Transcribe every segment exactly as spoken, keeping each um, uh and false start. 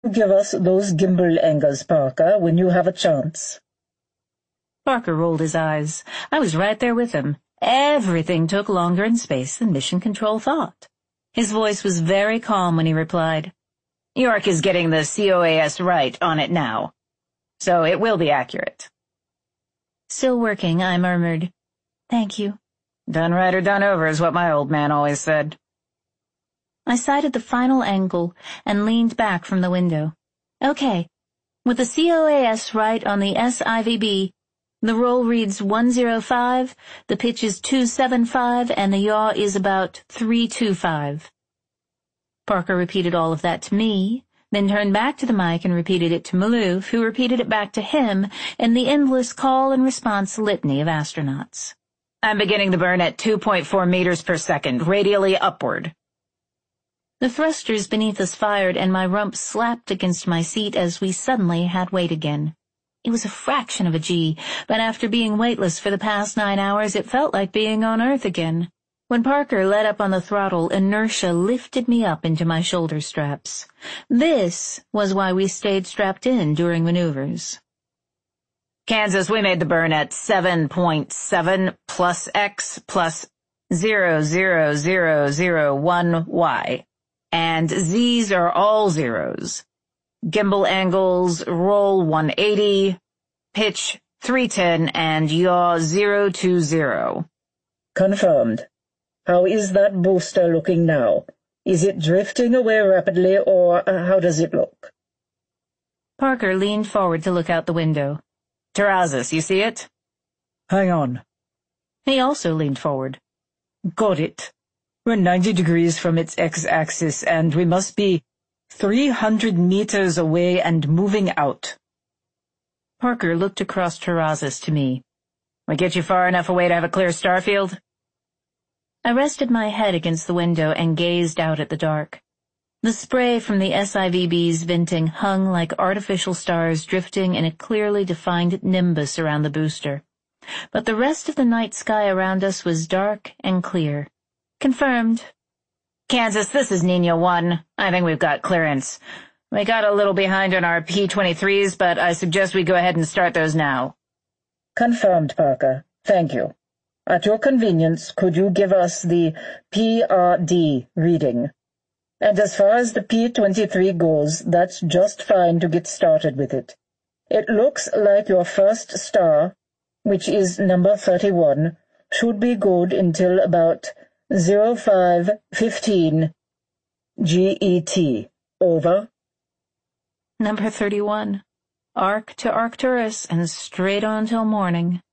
Give us those gimbal angles, Parker, when you have a chance. Parker rolled his eyes. I was right there with him. Everything took longer in space than Mission Control thought. His voice was very calm when he replied, York is getting the C O A S right on it now, so it will be accurate. Still working, I murmured, Thank you. Done right or done over is what my old man always said. I sighted the final angle and leaned back from the window. Okay, with the C O A S right on the S I V B, the roll reads one oh five, the pitch is two seventy-five, and the yaw is about three twenty-five. Parker repeated all of that to me, then turned back to the mic and repeated it to Maloof, who repeated it back to him in the endless call-and-response litany of astronauts. I'm beginning the burn at two point four meters per second, radially upward. The thrusters beneath us fired, and my rump slapped against my seat as we suddenly had weight again. It was a fraction of a G, but after being weightless for the past nine hours, it felt like being on Earth again. When Parker let up on the throttle, inertia lifted me up into my shoulder straps. This was why we stayed strapped in during maneuvers. Kansas, we made the burn at seven point seven plus X plus zero zero zero zero one Y, and Z's are all zeros. Gimbal angles, roll one eighty, pitch three ten, and yaw zero two zero. Confirmed. How is that booster looking now? Is it drifting away rapidly, or uh, how does it look? Parker leaned forward to look out the window. Terrazas, you see it? Hang on. He also leaned forward. Got it. We're ninety degrees from its x-axis, and we must be three hundred meters away and moving out. Parker looked across Terrazas to me. We get you far enough away to have a clear starfield? I rested my head against the window and gazed out at the dark. The spray from the S I V B's venting hung like artificial stars drifting in a clearly defined nimbus around the booster. But the rest of the night sky around us was dark and clear. Confirmed. Kansas, this is Nina one. I think we've got clearance. We got a little behind on our P twenty-threes, but I suggest we go ahead and start those now. Confirmed, Parker. Thank you. At your convenience, could you give us the P R D reading? And as far as the P twenty-three goes, that's just fine to get started with it. It looks like your first star, which is number thirty-one, should be good until about zero five fifteen G E T. Over. Number thirty-one. Arc to Arcturus and straight on till morning.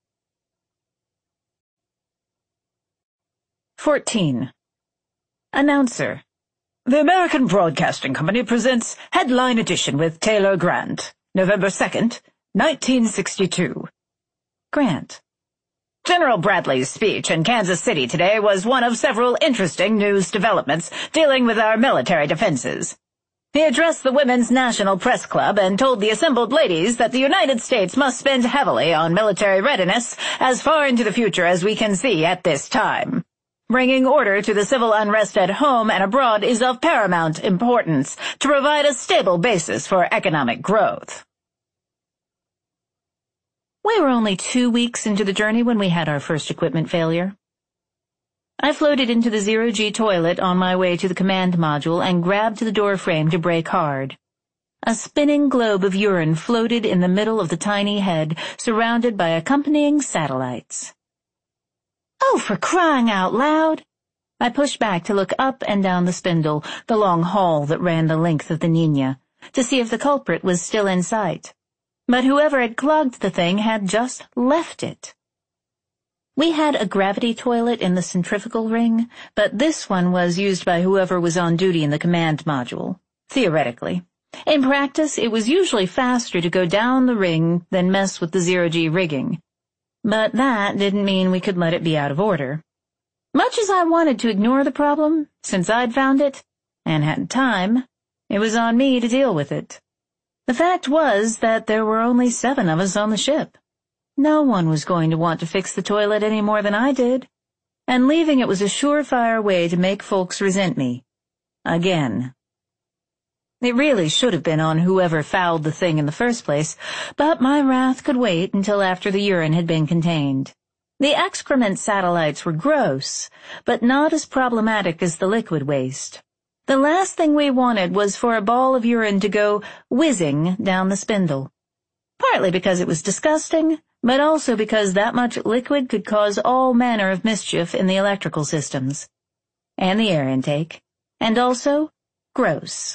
fourteen. Announcer. The American Broadcasting Company presents Headline Edition with Taylor Grant, November second, nineteen sixty-two. Grant. General Bradley's speech in Kansas City today was one of several interesting news developments dealing with our military defenses. He addressed the Women's National Press Club and told the assembled ladies that the United States must spend heavily on military readiness as far into the future as we can see at this time. Bringing order to the civil unrest at home and abroad is of paramount importance to provide a stable basis for economic growth. We were only two weeks into the journey when we had our first equipment failure. I floated into the zero-G toilet on my way to the command module and grabbed the door frame to brake hard. A spinning globe of urine floated in the middle of the tiny head, surrounded by accompanying satellites. Oh, for crying out loud! I pushed back to look up and down the spindle, the long hall that ran the length of the Nina, to see if the culprit was still in sight. But whoever had clogged the thing had just left it. We had a gravity toilet in the centrifugal ring, but this one was used by whoever was on duty in the command module, theoretically. In practice, it was usually faster to go down the ring than mess with the zero-G rigging. But that didn't mean we could let it be out of order. Much as I wanted to ignore the problem, since I'd found it, and had time, it was on me to deal with it. The fact was that there were only seven of us on the ship. No one was going to want to fix the toilet any more than I did, and leaving it was a surefire way to make folks resent me. Again. It really should have been on whoever fouled the thing in the first place, but my wrath could wait until after the urine had been contained. The excrement satellites were gross, but not as problematic as the liquid waste. The last thing we wanted was for a ball of urine to go whizzing down the spindle. Partly because it was disgusting, but also because that much liquid could cause all manner of mischief in the electrical systems, and the air intake, and also gross.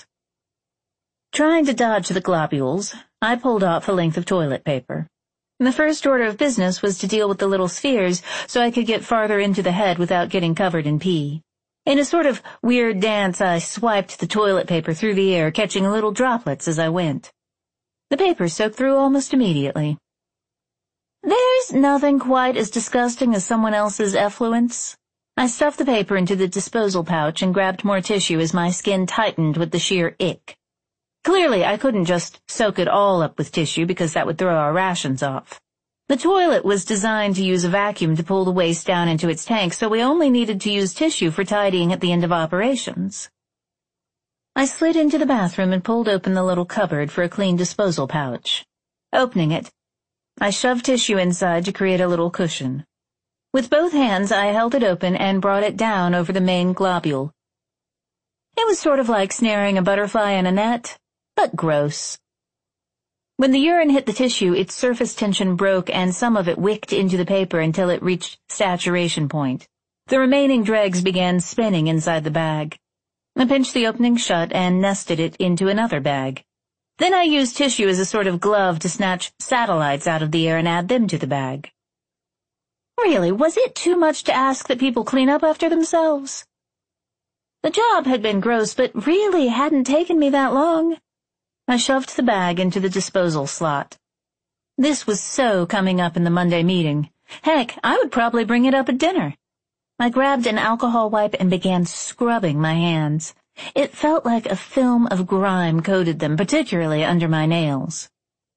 Trying to dodge the globules, I pulled off a length of toilet paper. The first order of business was to deal with the little spheres so I could get farther into the head without getting covered in pee. In a sort of weird dance, I swiped the toilet paper through the air, catching little droplets as I went. The paper soaked through almost immediately. There's nothing quite as disgusting as someone else's effluence. I stuffed the paper into the disposal pouch and grabbed more tissue as my skin tightened with the sheer ick. Clearly, I couldn't just soak it all up with tissue because that would throw our rations off. The toilet was designed to use a vacuum to pull the waste down into its tank, so we only needed to use tissue for tidying at the end of operations. I slid into the bathroom and pulled open the little cupboard for a clean disposal pouch. Opening it, I shoved tissue inside to create a little cushion. With both hands, I held it open and brought it down over the main globule. It was sort of like snaring a butterfly in a net, but gross. When the urine hit the tissue, its surface tension broke and some of it wicked into the paper until it reached saturation point. The remaining dregs began spinning inside the bag. I pinched the opening shut and nested it into another bag. Then I used tissue as a sort of glove to snatch satellites out of the air and add them to the bag. Really, was it too much to ask that people clean up after themselves? The job had been gross, but really hadn't taken me that long. I shoved the bag into the disposal slot. This was so coming up in the Monday meeting. Heck, I would probably bring it up at dinner. I grabbed an alcohol wipe and began scrubbing my hands. It felt like a film of grime coated them, particularly under my nails.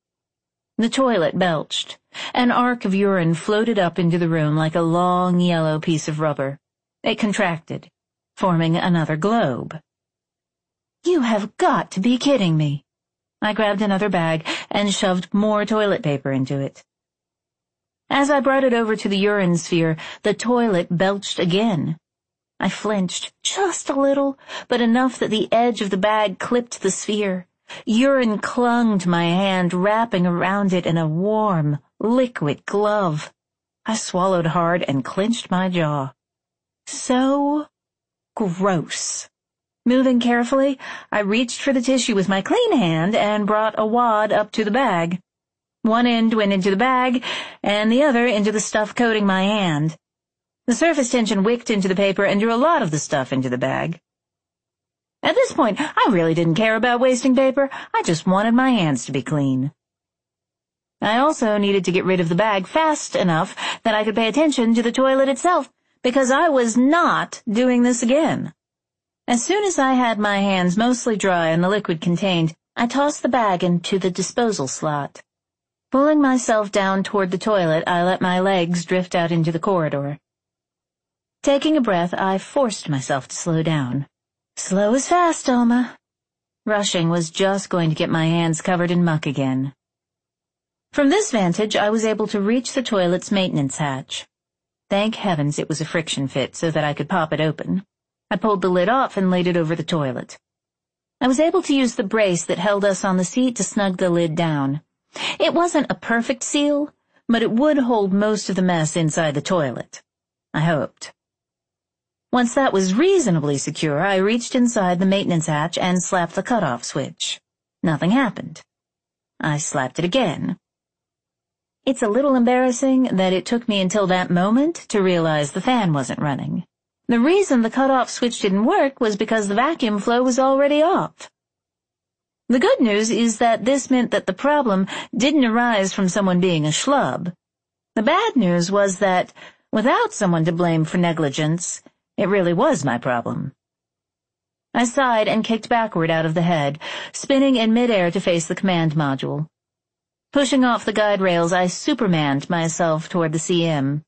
The toilet belched. An arc of urine floated up into the room like a long yellow piece of rubber. It contracted, forming another globe. You have got to be kidding me. I grabbed another bag and shoved more toilet paper into it. As I brought it over to the urine sphere, the toilet belched again. I flinched, just a little, but enough that the edge of the bag clipped the sphere. Urine clung to my hand, wrapping around it in a warm, liquid glove. I swallowed hard and clenched my jaw. So gross. Moving carefully, I reached for the tissue with my clean hand and brought a wad up to the bag. One end went into the bag, and the other into the stuff coating my hand. The surface tension wicked into the paper and drew a lot of the stuff into the bag. At this point, I really didn't care about wasting paper. I just wanted my hands to be clean. I also needed to get rid of the bag fast enough that I could pay attention to the toilet itself, because I was not doing this again. As soon as I had my hands mostly dry and the liquid contained, I tossed the bag into the disposal slot. Pulling myself down toward the toilet, I let my legs drift out into the corridor. Taking a breath, I forced myself to slow down. Slow is fast, Alma. Rushing was just going to get my hands covered in muck again. From this vantage, I was able to reach the toilet's maintenance hatch. Thank heavens it was a friction fit so that I could pop it open. I pulled the lid off and laid it over the toilet. I was able to use the brace that held us on the seat to snug the lid down. It wasn't a perfect seal, but it would hold most of the mess inside the toilet. I hoped. Once that was reasonably secure, I reached inside the maintenance hatch and slapped the cutoff switch. Nothing happened. I slapped it again. It's a little embarrassing that it took me until that moment to realize the fan wasn't running. The reason the cutoff switch didn't work was because the vacuum flow was already off. The good news is that this meant that the problem didn't arise from someone being a schlub. The bad news was that, without someone to blame for negligence, it really was my problem. I sighed and kicked backward out of the head, spinning in midair to face the command module. Pushing off the guide rails, I supermanned myself toward the C M.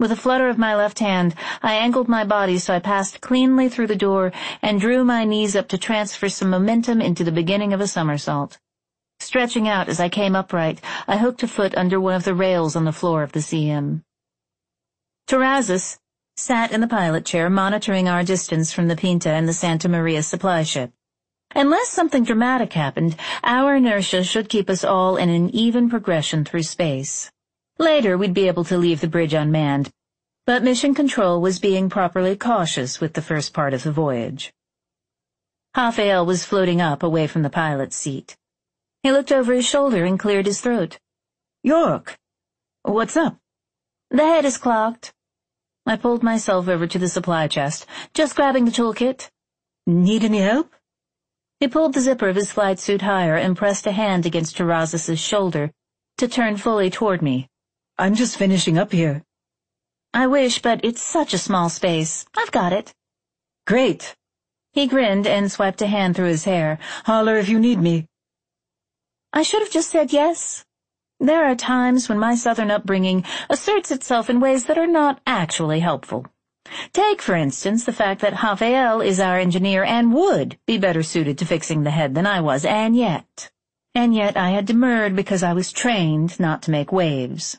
With a flutter of my left hand, I angled my body so I passed cleanly through the door and drew my knees up to transfer some momentum into the beginning of a somersault. Stretching out as I came upright, I hooked a foot under one of the rails on the floor of the C M. Terrazas sat in the pilot chair monitoring our distance from the Pinta and the Santa Maria supply ship. Unless something dramatic happened, our inertia should keep us all in an even progression through space. Later, we'd be able to leave the bridge unmanned, but Mission Control was being properly cautious with the first part of the voyage. Raphael was floating up away from the pilot's seat. He looked over his shoulder and cleared his throat. York, what's up? The head is clogged. I pulled myself over to the supply chest, just grabbing the toolkit. Need any help? He pulled the zipper of his flight suit higher and pressed a hand against Terrazas' shoulder to turn fully toward me. I'm just finishing up here. I wish, but it's such a small space. I've got it. Great. He grinned and swiped a hand through his hair. Holler if you need me. I should have just said yes. There are times when my southern upbringing asserts itself in ways that are not actually helpful. Take, for instance, the fact that Raphael is our engineer and would be better suited to fixing the head than I was, and yet, and yet I had demurred because I was trained not to make waves.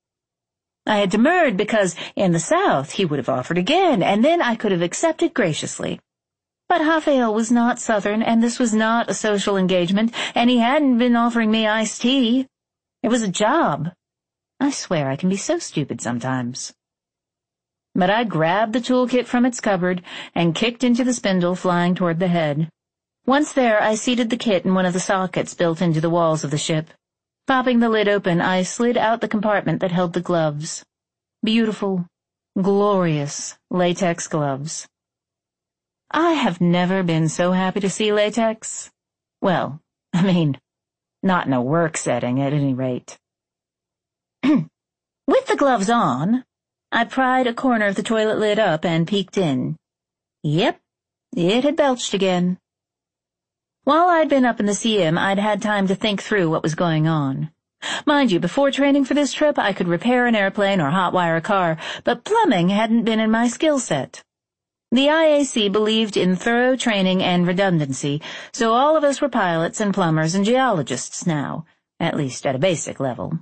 I had demurred because, in the South, he would have offered again, and then I could have accepted graciously. But Raphael was not Southern, and this was not a social engagement, and he hadn't been offering me iced tea. It was a job. I swear I can be so stupid sometimes. But I grabbed the toolkit from its cupboard and kicked into the spindle flying toward the head. Once there, I seated the kit in one of the sockets built into the walls of the ship. Popping the lid open, I slid out the compartment that held the gloves. Beautiful, glorious latex gloves. I have never been so happy to see latex. Well, I mean, not in a work setting, at any rate. With the gloves on, I pried a corner of the toilet lid up and peeked in. Yep, it had belched again. While I'd been up in the C M, I'd had time to think through what was going on. Mind you, before training for this trip, I could repair an airplane or hotwire a car, but plumbing hadn't been in my skill set. The I A C believed in thorough training and redundancy, so all of us were pilots and plumbers and geologists now, at least at a basic level.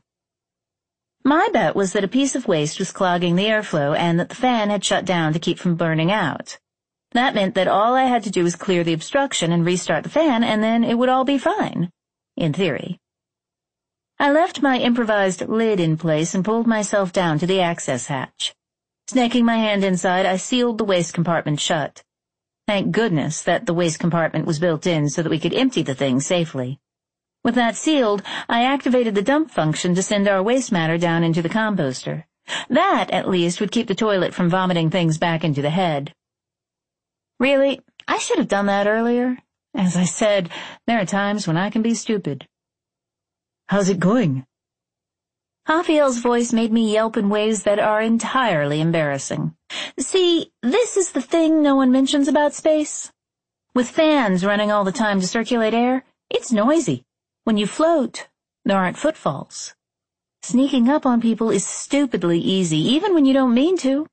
My bet was that a piece of waste was clogging the airflow and that the fan had shut down to keep from burning out. That meant that all I had to do was clear the obstruction and restart the fan, and then it would all be fine, in theory. I left my improvised lid in place and pulled myself down to the access hatch. Snaking my hand inside, I sealed the waste compartment shut. Thank goodness that the waste compartment was built in so that we could empty the thing safely. With that sealed, I activated the dump function to send our waste matter down into the composter. That, at least, would keep the toilet from vomiting things back into the head. Really, I should have done that earlier. As I said, there are times when I can be stupid. How's it going? Raphael's voice made me yelp in ways that are entirely embarrassing. See, this is the thing no one mentions about space. With fans running all the time to circulate air, it's noisy. When you float, there aren't footfalls. Sneaking up on people is stupidly easy, even when you don't mean to.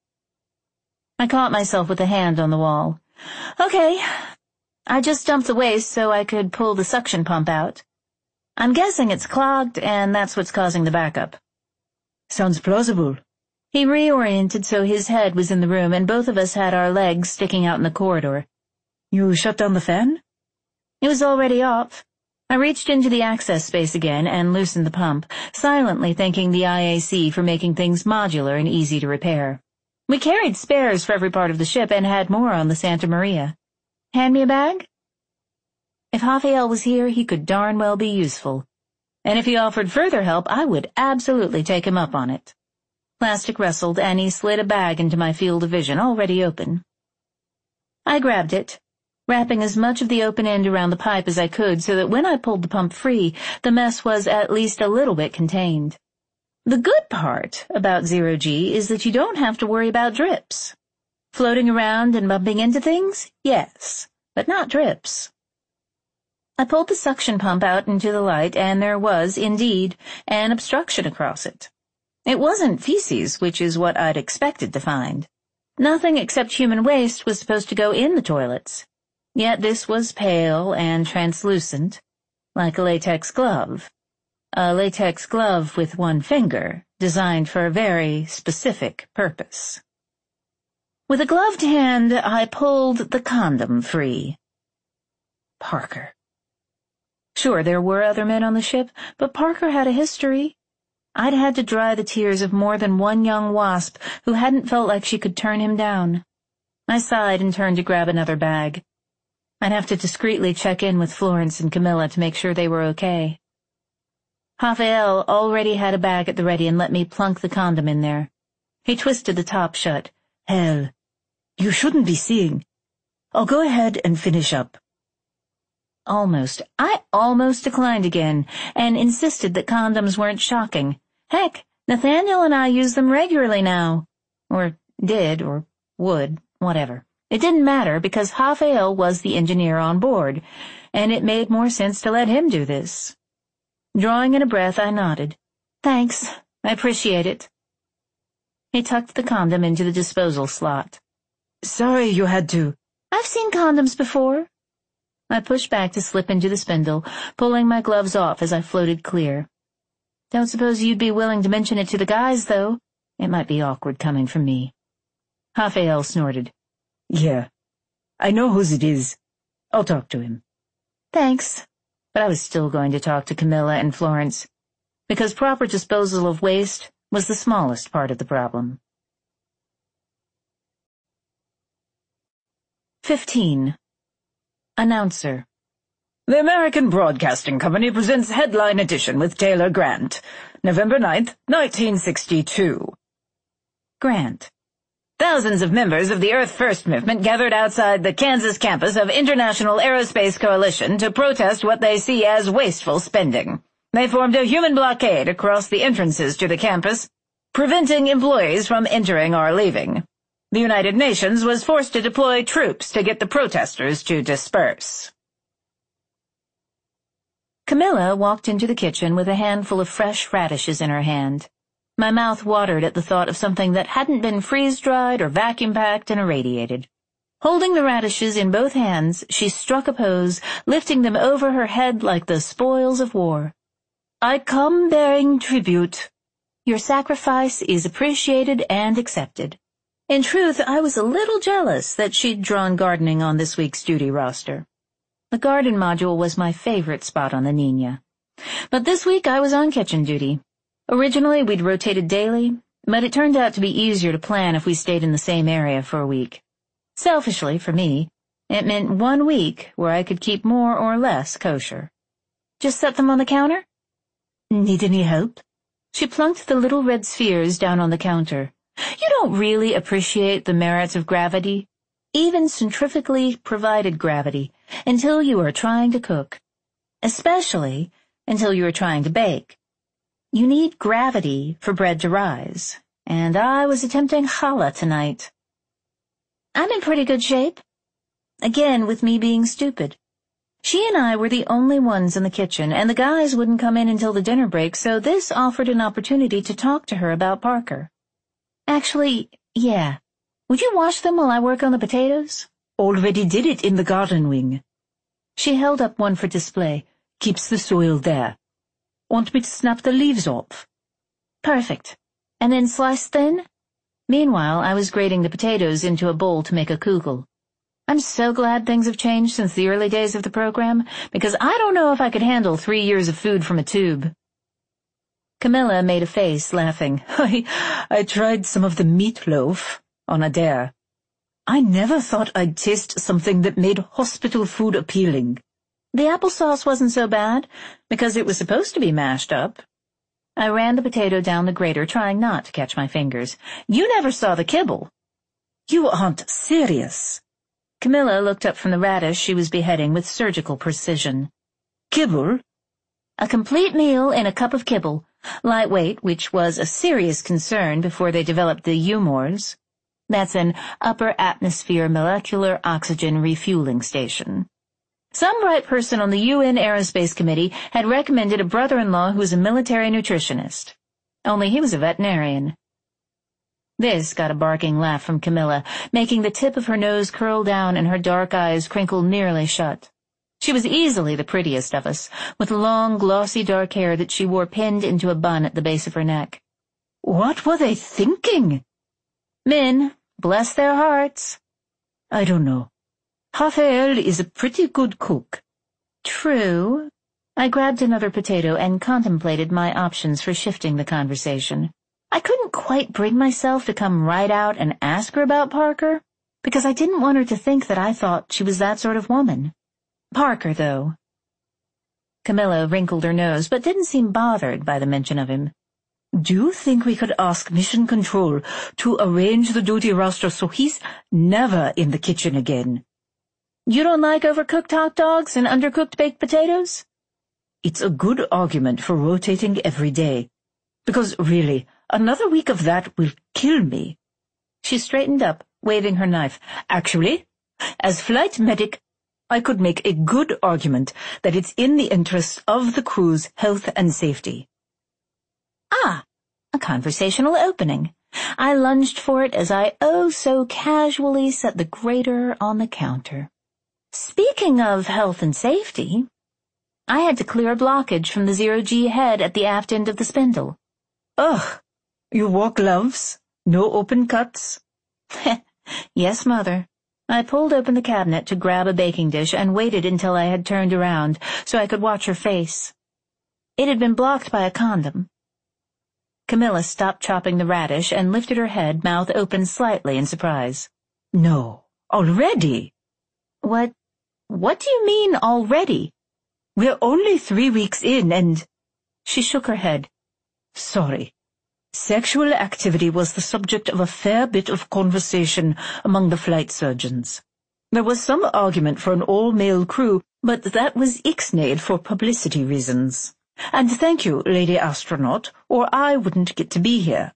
I caught myself with a hand on the wall. Okay, I just dumped the waste so I could pull the suction pump out. I'm guessing it's clogged, and that's what's causing the backup. Sounds plausible. He reoriented so his head was in the room, and both of us had our legs sticking out in the corridor. You shut down the fan? It was already off. I reached into the access space again and loosened the pump, silently thanking the I A C for making things modular and easy to repair. We carried spares for every part of the ship and had more on the Santa Maria. Hand me a bag? If Raphael was here, he could darn well be useful. And if he offered further help, I would absolutely take him up on it. Plastic rustled, and he slid a bag into my field of vision, already open. I grabbed it, wrapping as much of the open end around the pipe as I could so that when I pulled the pump free, the mess was at least a little bit contained. The good part about zero-G is that you don't have to worry about drips. Floating around and bumping into things? Yes, but not drips. I pulled the suction pump out into the light, and there was, indeed, an obstruction across it. It wasn't feces, which is what I'd expected to find. Nothing except human waste was supposed to go in the toilets. Yet this was pale and translucent, like a latex glove. A latex glove with one finger, designed for a very specific purpose. With a gloved hand, I pulled the condom free. Parker. Sure, there were other men on the ship, but Parker had a history. I'd had to dry the tears of more than one young wasp who hadn't felt like she could turn him down. I sighed and turned to grab another bag. I'd have to discreetly check in with Florence and Camilla to make sure they were okay. Raphael already had a bag at the ready and let me plunk the condom in there. He twisted the top shut. Hell, you shouldn't be seeing. I'll go ahead and finish up. Almost. I almost declined again, and insisted that condoms weren't shocking. Heck, Nathaniel and I use them regularly now. Or did, or would, whatever. It didn't matter, because Raphael was the engineer on board, and it made more sense to let him do this. Drawing in a breath, I nodded. Thanks, I appreciate it. He tucked the condom into the disposal slot. Sorry you had to. I've seen condoms before. I pushed back to slip into the spindle, pulling my gloves off as I floated clear. Don't suppose you'd be willing to mention it to the guys, though. It might be awkward coming from me. Raphael snorted. Yeah, I know whose it is. I'll talk to him. Thanks, but I was still going to talk to Camilla and Florence, because proper disposal of waste was the smallest part of the problem. Fifteen. Announcer. The American Broadcasting Company presents Headline Edition with Taylor Grant, November ninth, nineteen sixty-two. Grant. Thousands of members of the Earth First movement gathered outside the Kansas campus of International Aerospace Coalition to protest what they see as wasteful spending. They formed a human blockade across the entrances to the campus, preventing employees from entering or leaving. The United Nations was forced to deploy troops to get the protesters to disperse. Camilla walked into the kitchen with a handful of fresh radishes in her hand. My mouth watered at the thought of something that hadn't been freeze-dried or vacuum-packed and irradiated. Holding the radishes in both hands, she struck a pose, lifting them over her head like the spoils of war. I come bearing tribute. Your sacrifice is appreciated and accepted. In truth, I was a little jealous that she'd drawn gardening on this week's duty roster. The garden module was my favorite spot on the Nina. But this week I was on kitchen duty. Originally, we'd rotated daily, but it turned out to be easier to plan if we stayed in the same area for a week. Selfishly, for me, it meant one week where I could keep more or less kosher. Just set them on the counter? Need any help? She plunked the little red spheres down on the counter. You don't really appreciate the merits of gravity, even centrifugally provided gravity, until you are trying to cook. Especially until you are trying to bake. You need gravity for bread to rise, and I was attempting challah tonight. I'm in pretty good shape. Again, with me being stupid. She and I were the only ones in the kitchen, and the guys wouldn't come in until the dinner break, so this offered an opportunity to talk to her about Parker. Actually, yeah. Would you wash them while I work on the potatoes? Already did it in the garden wing. She held up one for display. Keeps the soil there. Want me to snap the leaves off? Perfect. And then slice thin? Meanwhile, I was grating the potatoes into a bowl to make a kugel. I'm so glad things have changed since the early days of the program, because I don't know if I could handle three years of food from a tube. Camilla made a face, laughing. I, I tried some of the meatloaf on a dare. I never thought I'd taste something that made hospital food appealing. The applesauce wasn't so bad, because it was supposed to be mashed up. I ran the potato down the grater, trying not to catch my fingers. You never saw the kibble. You aren't serious. Camilla looked up from the radish she was beheading with surgical precision. Kibble? A complete meal in a cup of kibble. Lightweight, which was a serious concern before they developed the U MORS. That's an upper atmosphere molecular oxygen refueling station. Some bright person on the U N Aerospace Committee had recommended a brother-in-law who was a military nutritionist. only he was a veterinarian. This got a barking laugh from Camilla, making the tip of her nose curl down and her dark eyes crinkle nearly shut. She was easily the prettiest of us, with long, glossy dark hair that she wore pinned into a bun at the base of her neck. What were they thinking? Men, bless their hearts. I don't know. Raphael is a pretty good cook. True. I grabbed another potato and contemplated my options for shifting the conversation. I couldn't quite bring myself to come right out and ask her about Parker, because I didn't want her to think that I thought she was that sort of woman. Parker, though. Camilla wrinkled her nose, but didn't seem bothered by the mention of him. Do you think we could ask Mission Control to arrange the duty roster so he's never in the kitchen again? You don't like overcooked hot dogs and undercooked baked potatoes? It's a good argument for rotating every day. Because, really, another week of that will kill me. She straightened up, waving her knife. Actually, as flight medic, I could make a good argument that it's in the interests of the crew's health and safety. Ah, a conversational opening. I lunged for it as I oh so casually set the grater on the counter. Speaking of health and safety, I had to clear a blockage from the zero-G head at the aft end of the spindle. Ugh, you wore gloves? No open cuts? Yes, Mother. I pulled open the cabinet to grab a baking dish and waited until I had turned around so I could watch her face. It had been blocked by a condom. Camilla stopped chopping the radish and lifted her head, mouth open slightly in surprise. No, already? What, what do you mean, already? We're only three weeks in and... She shook her head. Sorry. Sexual activity was the subject of a fair bit of conversation among the flight surgeons. There was some argument for an all-male crew, but that was ixnayed for publicity reasons. And thank you, Lady Astronaut, or I wouldn't get to be here.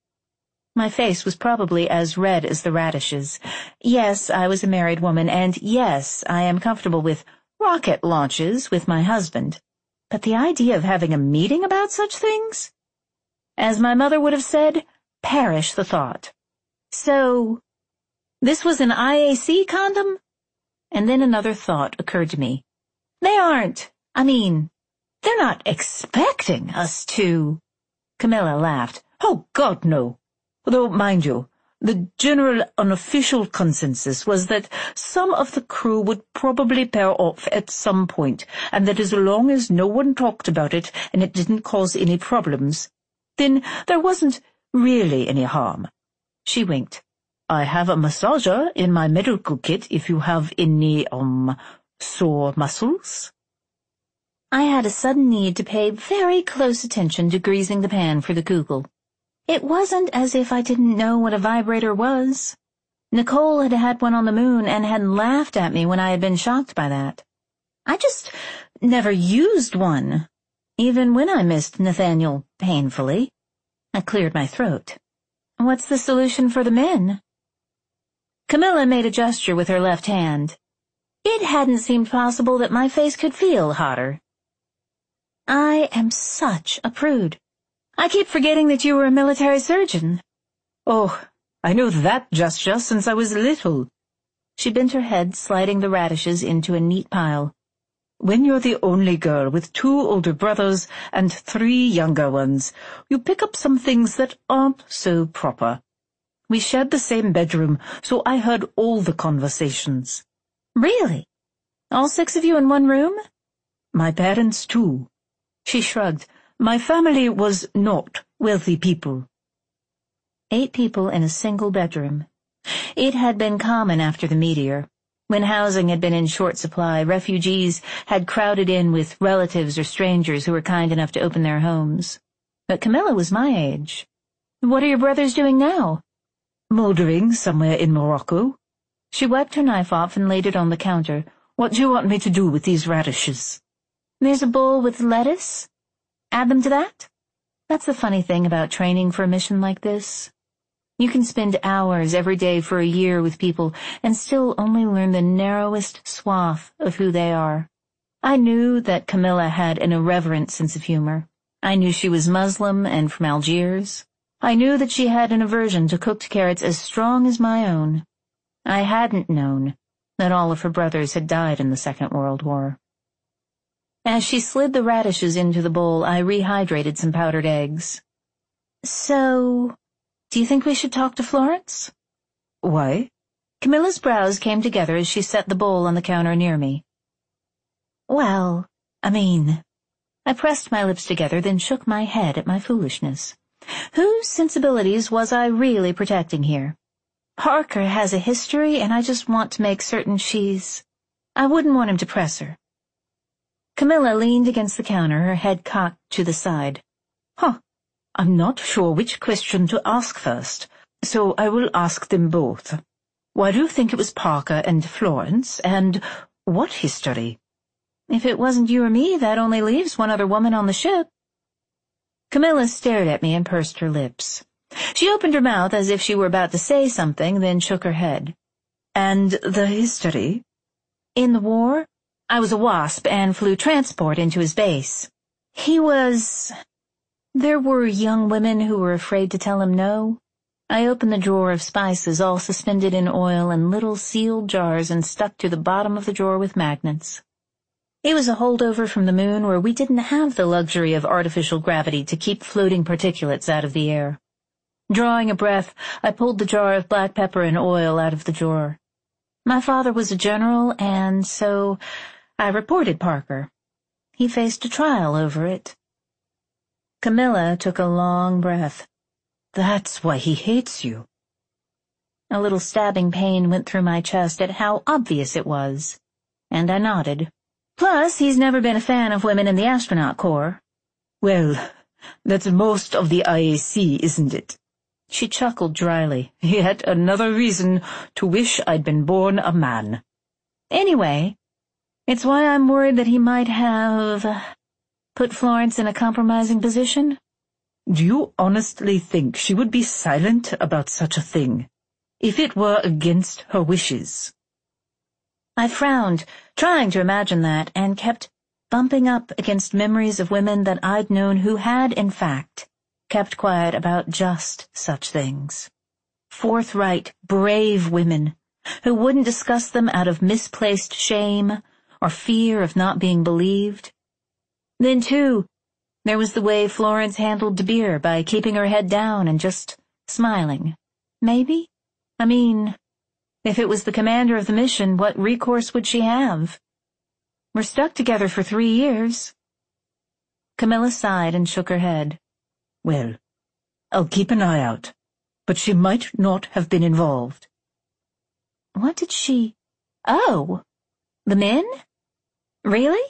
My face was probably as red as the radishes. Yes, I was a married woman, and yes, I am comfortable with rocket launches with my husband. But the idea of having a meeting about such things? As my mother would have said, perish the thought. So, this was an I A C condom? And then another thought occurred to me. They aren't, I mean, they're not expecting us to... Camilla laughed. Oh, God, no. Though, mind you, the general unofficial consensus was that some of the crew would probably pair off at some point, and that as long as no one talked about it and it didn't cause any problems, then there wasn't really any harm. She winked. I have a massager in my medical kit if you have any, um, sore muscles. I had a sudden need to pay very close attention to greasing the pan for the kugel. It wasn't as if I didn't know what a vibrator was. Nicole had had one on the moon and had laughed at me when I had been shocked by that. I just never used one, even when I missed Nathaniel painfully. I cleared my throat. What's the solution for the men? Camilla made a gesture with her left hand. It hadn't seemed possible that my face could feel hotter. I am such a prude. I keep forgetting that you were a military surgeon. Oh, I know that gesture since I was little. She bent her head, sliding the radishes into a neat pile. When you're the only girl with two older brothers and three younger ones, you pick up some things that aren't so proper. We shared the same bedroom, so I heard all the conversations. Really? All six of you in one room? My parents, too. She shrugged. My family was not wealthy people. Eight people in a single bedroom. It had been common after the meteor. When housing had been in short supply, refugees had crowded in with relatives or strangers who were kind enough to open their homes. But Camilla was my age. What are your brothers doing now? Mouldering somewhere in Morocco. She wiped her knife off and laid it on the counter. What do you want me to do with these radishes? There's a bowl with lettuce. Add them to that? That's the funny thing about training for a mission like this. You can spend hours every day for a year with people and still only learn the narrowest swath of who they are. I knew that Camilla had an irreverent sense of humor. I knew she was Muslim and from Algiers. I knew that she had an aversion to cooked carrots as strong as my own. I hadn't known that all of her brothers had died in the Second World War. As she slid the radishes into the bowl, I rehydrated some powdered eggs. So, do you think we should talk to Florence? Why? Camilla's brows came together as she set the bowl on the counter near me. Well, I mean... I pressed my lips together, then shook my head at my foolishness. Whose sensibilities was I really protecting here? Parker has a history, and I just want to make certain she's... I wouldn't want him to press her. Camilla leaned against the counter, her head cocked to the side. Huh. I'm not sure which question to ask first, so I will ask them both. Why do you think it was Parker and Florence, and what history? If it wasn't you or me, that only leaves one other woman on the ship. Camilla stared at me and pursed her lips. She opened her mouth as if she were about to say something, then shook her head. And the history? In the war, I was a WASP and flew transport into his base. He was... There were young women who were afraid to tell him no. I opened the drawer of spices, all suspended in oil in little sealed jars and stuck to the bottom of the drawer with magnets. It was a holdover from the moon where we didn't have the luxury of artificial gravity to keep floating particulates out of the air. Drawing a breath, I pulled the jar of black pepper and oil out of the drawer. My father was a general, and so I reported Parker. He faced a trial over it. Camilla took a long breath. That's why he hates you. A little stabbing pain went through my chest at how obvious it was, and I nodded. Plus, he's never been a fan of women in the astronaut corps. Well, that's most of the I A C, isn't it? She chuckled dryly. Yet another reason to wish I'd been born a man. Anyway, it's why I'm worried that he might have put Florence in a compromising position. Do you honestly think she would be silent about such a thing, if it were against her wishes? I frowned, trying to imagine that, and kept bumping up against memories of women that I'd known who had, in fact, kept quiet about just such things. Forthright, brave women, who wouldn't discuss them out of misplaced shame or fear of not being believed. Then, too, there was the way Florence handled De Beer by keeping her head down and just smiling. Maybe? I mean, if it was the commander of the mission, what recourse would she have? We're stuck together for three years. Camilla sighed and shook her head. Well, I'll keep an eye out, but she might not have been involved. What did she... Oh, the men? Really?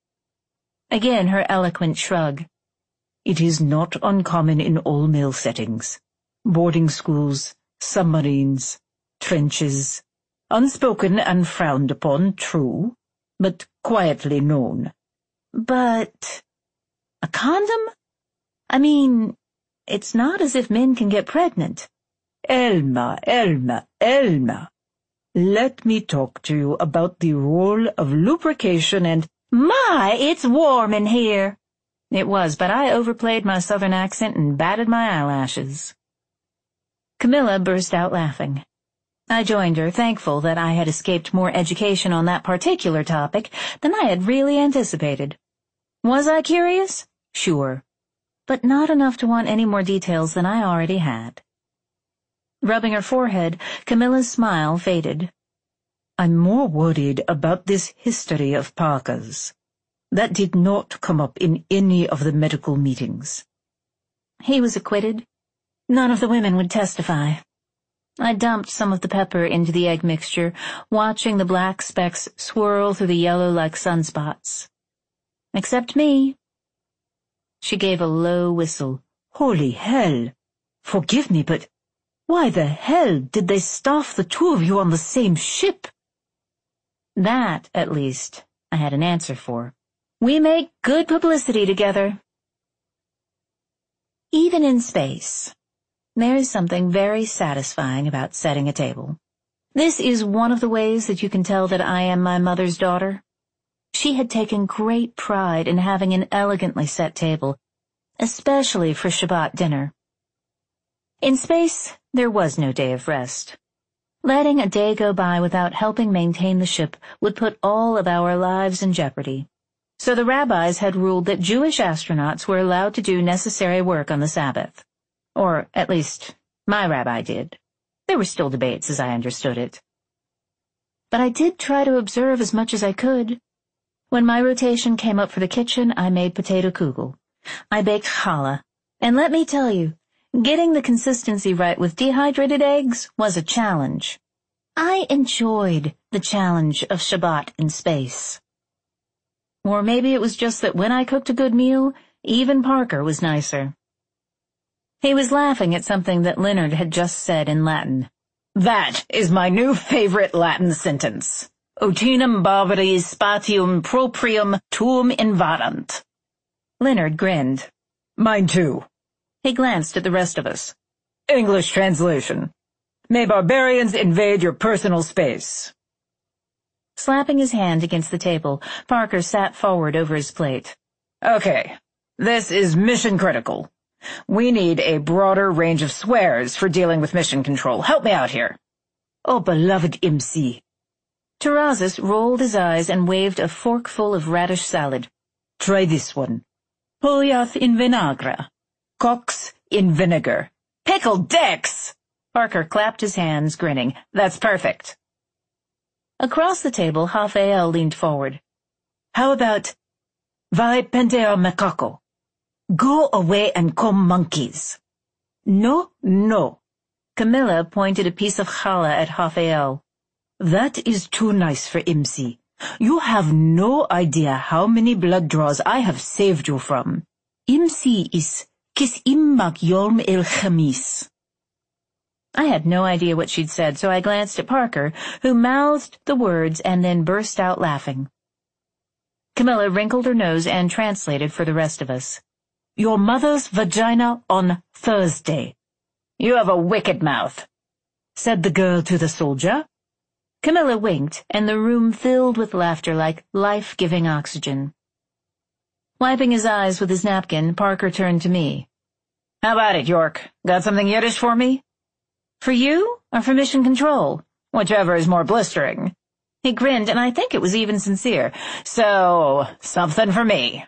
Again her eloquent shrug. It is not uncommon in all male settings. Boarding schools, submarines, trenches. Unspoken and frowned upon, true, but quietly known. But... a condom? I mean, it's not as if men can get pregnant. Elma, Elma, Elma. Let me talk to you about the role of lubrication and... My, it's warm in here. It was, but I overplayed my southern accent and batted my eyelashes. Camilla burst out laughing. I joined her, thankful that I had escaped more education on that particular topic than I had really anticipated. Was I curious? Sure. But not enough to want any more details than I already had. Rubbing her forehead, Camilla's smile faded. I'm more worried about this history of Parker's. That did not come up in any of the medical meetings. He was acquitted. None of the women would testify. I dumped some of the pepper into the egg mixture, watching the black specks swirl through the yellow like sunspots. Except me. She gave a low whistle. Holy hell! Forgive me, but why the hell did they staff the two of you on the same ship? That, at least, I had an answer for. We make good publicity together. Even in space, there is something very satisfying about setting a table. This is one of the ways that you can tell that I am my mother's daughter. She had taken great pride in having an elegantly set table, especially for Shabbat dinner. In space, there was no day of rest. Letting a day go by without helping maintain the ship would put all of our lives in jeopardy. So the rabbis had ruled that Jewish astronauts were allowed to do necessary work on the Sabbath. Or, at least, my rabbi did. There were still debates as I understood it. But I did try to observe as much as I could. When my rotation came up for the kitchen, I made potato kugel. I baked challah. And let me tell you, getting the consistency right with dehydrated eggs was a challenge. I enjoyed the challenge of Shabbat in space. Or maybe it was just that when I cooked a good meal, even Parker was nicer. He was laughing at something that Leonard had just said in Latin. "That is my new favorite Latin sentence. Utinam barbaris spatium proprium tuum invadant." Leonard grinned. "Mine too." He glanced at the rest of us. "English translation. May barbarians invade your personal space." Slapping his hand against the table, Parker sat forward over his plate. "Okay, this is mission critical. We need a broader range of swears for dealing with mission control. Help me out here." "Oh, beloved M C." Tarazis rolled his eyes and waved a forkful of radish salad. "Try this one. Poyath in vinagre. Cox in vinegar." "Pickled dicks!" Parker clapped his hands, grinning. "That's perfect." Across the table, Raphael leaned forward. "How about vai penteo macaco? Go away and come monkeys." "No, no." Camilla pointed a piece of challah at Raphael. "That is too nice for M C. You have no idea how many blood draws I have saved you from. M C is kis immak yom el chamis." I had no idea what she'd said, so I glanced at Parker, who mouthed the words and then burst out laughing. Camilla wrinkled her nose and translated for the rest of us. "Your mother's vagina on Thursday." "You have a wicked mouth," said the girl to the soldier. Camilla winked, and the room filled with laughter like life-giving oxygen. Wiping his eyes with his napkin, Parker turned to me. "How about it, York? Got something Yiddish for me?" "For you, or for mission control? Whichever is more blistering." He grinned, and I think it was even sincere. "So, something for me."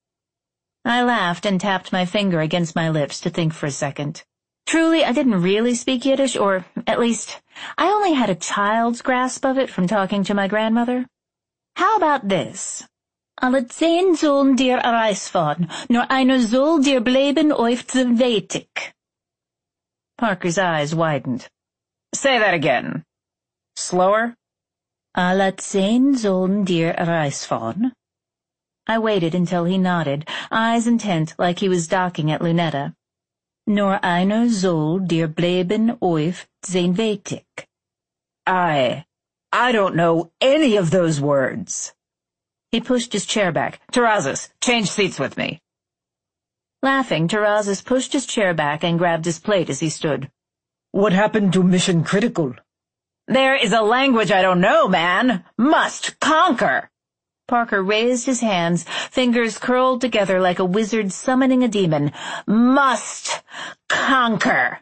I laughed and tapped my finger against my lips to think for a second. Truly, I didn't really speak Yiddish, or, at least, I only had a child's grasp of it from talking to my grandmother. How about this? Alle zehn sollen dir reisfahren, nur einer soll dir bleiben auf dem Weg. Parker's eyes widened. "Say that again. Slower?" Alle zehn sollen dir reisfahren. I waited until he nodded, eyes intent like he was docking at Lunetta. Nur einer soll dir bleiben auf den Weg. I... I don't know any of those words. He pushed his chair back. "Tarazis, change seats with me." Laughing, Tarazis pushed his chair back and grabbed his plate as he stood. "What happened to Mission Critical?" "There is a language I don't know, man. Must conquer." Parker raised his hands, fingers curled together like a wizard summoning a demon. "Must conquer."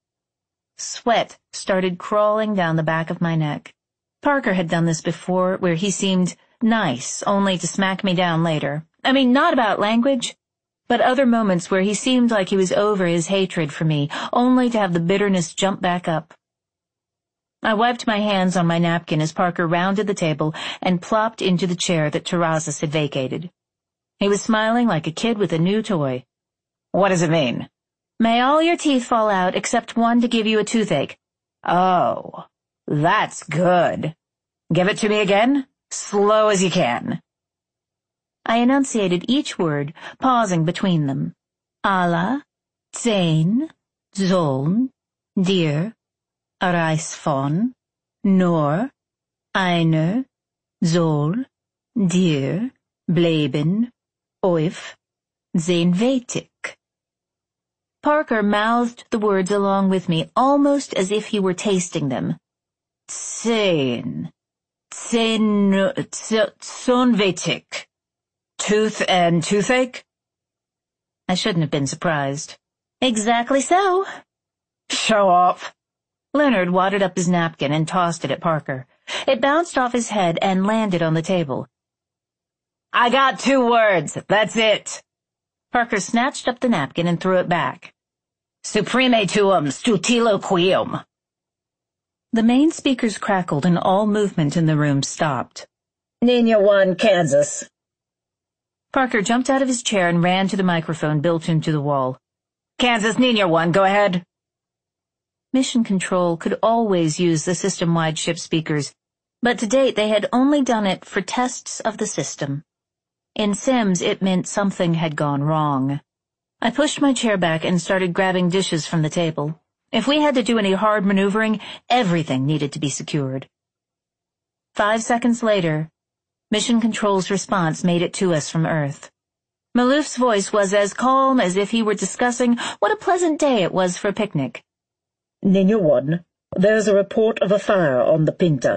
Sweat started crawling down the back of my neck. Parker had done this before, where he seemed nice, only to smack me down later. I mean, not about language, but other moments where he seemed like he was over his hatred for me, only to have the bitterness jump back up. I wiped my hands on my napkin as Parker rounded the table and plopped into the chair that Tarazis had vacated. He was smiling like a kid with a new toy. "What does it mean?" "May all your teeth fall out except one to give you a toothache." "Oh, that's good. Give it to me again, slow as you can." I enunciated each word, pausing between them. Alle, zehn, sollen, dir, reisfahren, nur, einer, soll, dir, bleiben, auf, den Weg. Parker mouthed the words along with me, almost as if he were tasting them. Zehn, zehn, zonvetik. Tooth and toothache? I shouldn't have been surprised. Exactly so. Show off. Leonard wadded up his napkin and tossed it at Parker. It bounced off his head and landed on the table. I got two words. That's it. Parker snatched up the napkin and threw it back. Supreme tuum stutilo quium. The main speakers crackled and all movement in the room stopped. Nina one, Kansas. Parker jumped out of his chair and ran to the microphone built into the wall. Kansas, Nina one, go ahead. Mission Control could always use the system-wide ship speakers, but to date they had only done it for tests of the system. In Sims, it meant something had gone wrong. I pushed my chair back and started grabbing dishes from the table. If we had to do any hard maneuvering, everything needed to be secured. Five seconds later, Mission Control's response made it to us from Earth. Maloof's voice was as calm as if he were discussing what a pleasant day it was for a picnic. Nina one, there's a report of a fire on the Pinta.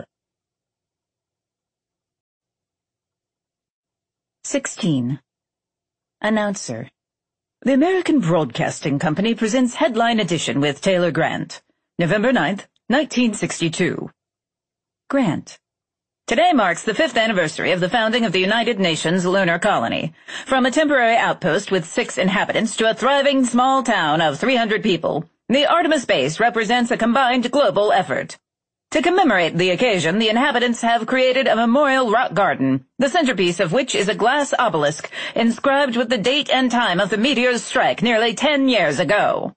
Sixteen. Announcer. The American Broadcasting Company presents Headline Edition with Taylor Grant. November ninth, nineteen sixty-two. Grant. Today marks the fifth anniversary of the founding of the United Nations lunar colony. From a temporary outpost with six inhabitants to a thriving small town of three hundred people, the Artemis base represents a combined global effort. To commemorate the occasion, the inhabitants have created a memorial rock garden, the centerpiece of which is a glass obelisk inscribed with the date and time of the meteor's strike nearly ten years ago.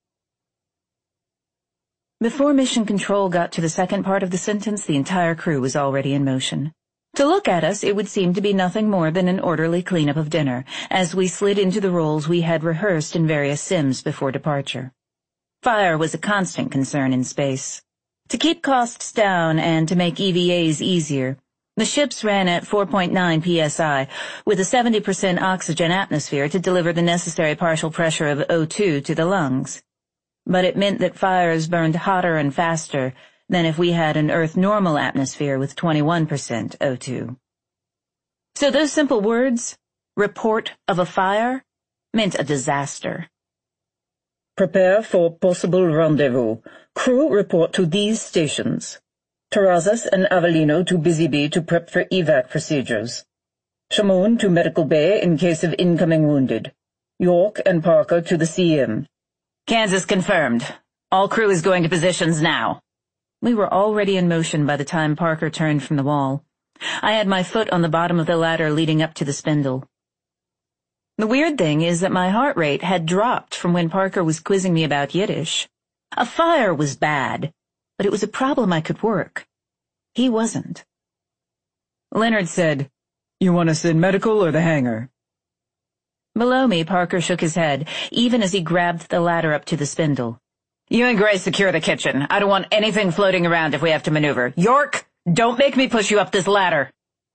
Before Mission Control got to the second part of the sentence, the entire crew was already in motion. To look at us, it would seem to be nothing more than an orderly cleanup of dinner, as we slid into the roles we had rehearsed in various sims before departure. Fire was a constant concern in space. To keep costs down and to make E V As easier, the ships ran at four point nine P S I, with a seventy percent oxygen atmosphere to deliver the necessary partial pressure of O two to the lungs. But it meant that fires burned hotter and faster than if we had an Earth-normal atmosphere with twenty-one percent O two. So those simple words, report of a fire, meant a disaster. Prepare for possible rendezvous. Crew report to these stations. Terrazas and Avellino to Busy Bee to prep for evac procedures. Shamoun to Medical Bay in case of incoming wounded. York and Parker to the C M. Kansas confirmed. All crew is going to positions now. We were already in motion by the time Parker turned from the wall. I had my foot on the bottom of the ladder leading up to the spindle. The weird thing is that my heart rate had dropped from when Parker was quizzing me about Yiddish. A fire was bad, but it was a problem I could work. He wasn't. Leonard said, "You want us in medical or the hangar?" Below me, Parker shook his head, even as he grabbed the ladder up to the spindle. "You and Gray secure the kitchen. I don't want anything floating around if we have to maneuver. York, don't make me push you up this ladder."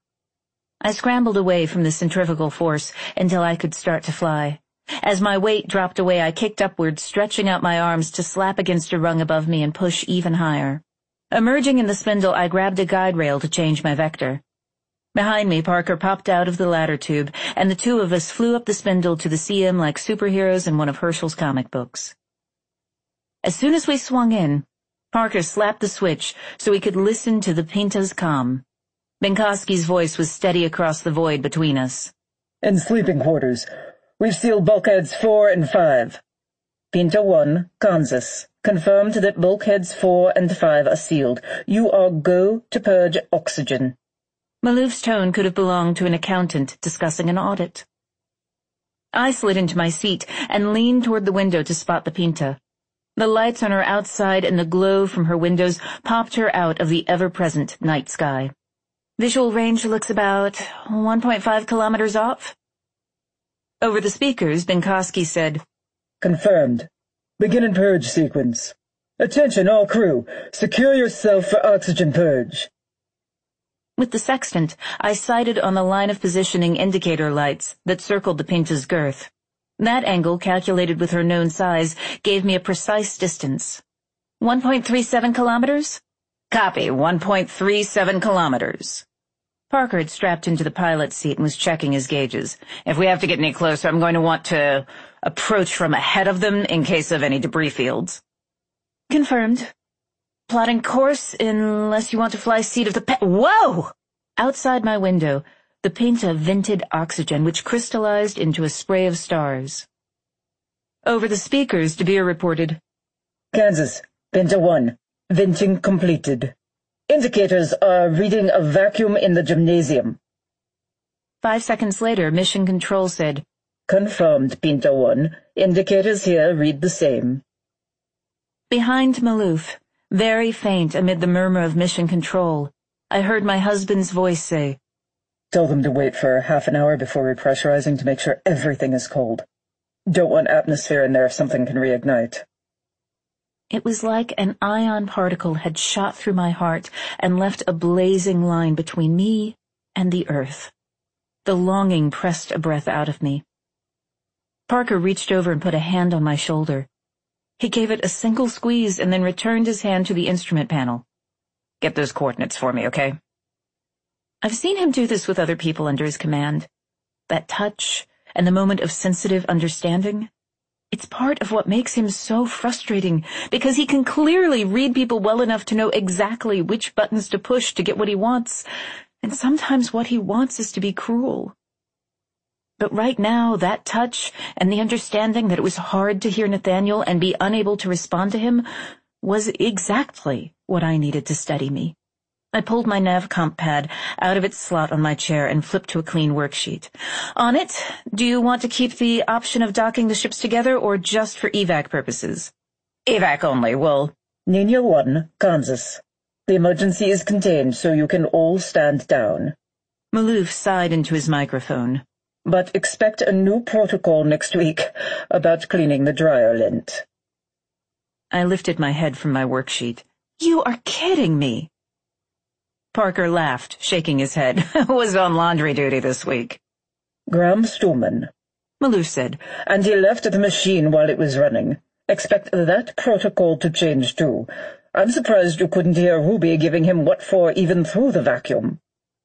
I scrambled away from the centrifugal force until I could start to fly. As my weight dropped away, I kicked upward, stretching out my arms to slap against a rung above me and push even higher. Emerging in the spindle, I grabbed a guide rail to change my vector. Behind me, Parker popped out of the ladder tube, and the two of us flew up the spindle to the C M like superheroes in one of Herschel's comic books. As soon as we swung in, Parker slapped the switch so we could listen to the Pinta's comm. Benkoski's voice was steady across the void between us. "In sleeping quarters. We've sealed bulkheads four and five. Pinta one, Kansas. Confirmed that bulkheads four and five are sealed. You are go to purge oxygen." Maloof's tone could have belonged to an accountant discussing an audit. I slid into my seat and leaned toward the window to spot the Pinta. The lights on her outside and the glow from her windows popped her out of the ever-present night sky. Visual range looks about one point five kilometers off. Over the speakers, Benkoski said, "Confirmed. Begin and purge sequence. Attention, all crew. Secure yourself for oxygen purge." With the sextant, I sighted on the line of positioning indicator lights that circled the Pinta's girth. That angle, calculated with her known size, gave me a precise distance. one point three seven kilometers? Copy, one point three seven kilometers. Parker had strapped into the pilot's seat and was checking his gauges. "If we have to get any closer, I'm going to want to approach from ahead of them in case of any debris fields. Confirmed. Plotting course unless you want to fly seat of the pe- Whoa! Outside my window, the Pinta vented oxygen, which crystallized into a spray of stars. Over the speakers, De Beer reported, Kansas, Pinta one. Venting completed. Indicators are reading a vacuum in the gymnasium. Five seconds later, Mission Control said, Confirmed, Pinta one. Indicators here read the same. Behind Maloof, very faint amid the murmur of Mission Control, I heard my husband's voice say, Tell them to wait for half an hour before repressurizing to make sure everything is cold. Don't want atmosphere in there if something can reignite. It was like an ion particle had shot through my heart and left a blazing line between me and the earth. The longing pressed a breath out of me. Parker reached over and put a hand on my shoulder. He gave it a single squeeze and then returned his hand to the instrument panel. Get those coordinates for me, okay? I've seen him do this with other people under his command. That touch and the moment of sensitive understanding. It's part of what makes him so frustrating, because he can clearly read people well enough to know exactly which buttons to push to get what he wants, and sometimes what he wants is to be cruel. But right now, that touch and the understanding that it was hard to hear Nathaniel and be unable to respond to him was exactly what I needed to steady me. I pulled my NavComp pad out of its slot on my chair and flipped to a clean worksheet. On it, do you want to keep the option of docking the ships together or just for evac purposes? Evac only, will. Nina one, Kansas. The emergency is contained, so you can all stand down. Maloof sighed into his microphone. But expect a new protocol next week about cleaning the dryer lint. I lifted my head from my worksheet. You are kidding me. Parker laughed, shaking his head. Was on laundry duty this week. Graham Stuhlman. Maloof said. And he left the machine while it was running. Expect that protocol to change, too. I'm surprised you couldn't hear Ruby giving him what for even through the vacuum.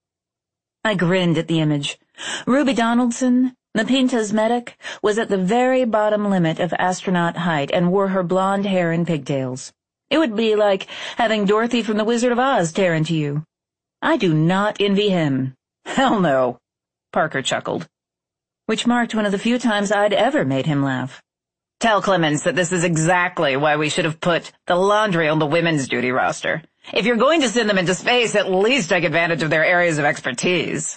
I grinned at the image. Ruby Donaldson, the Pinta's medic, was at the very bottom limit of astronaut height and wore her blonde hair in pigtails. It would be like having Dorothy from The Wizard of Oz tear into you. I do not envy him. Hell no, Parker chuckled. Which marked one of the few times I'd ever made him laugh. Tell Clemens that this is exactly why we should have put the laundry on the women's duty roster. If you're going to send them into space, at least take advantage of their areas of expertise.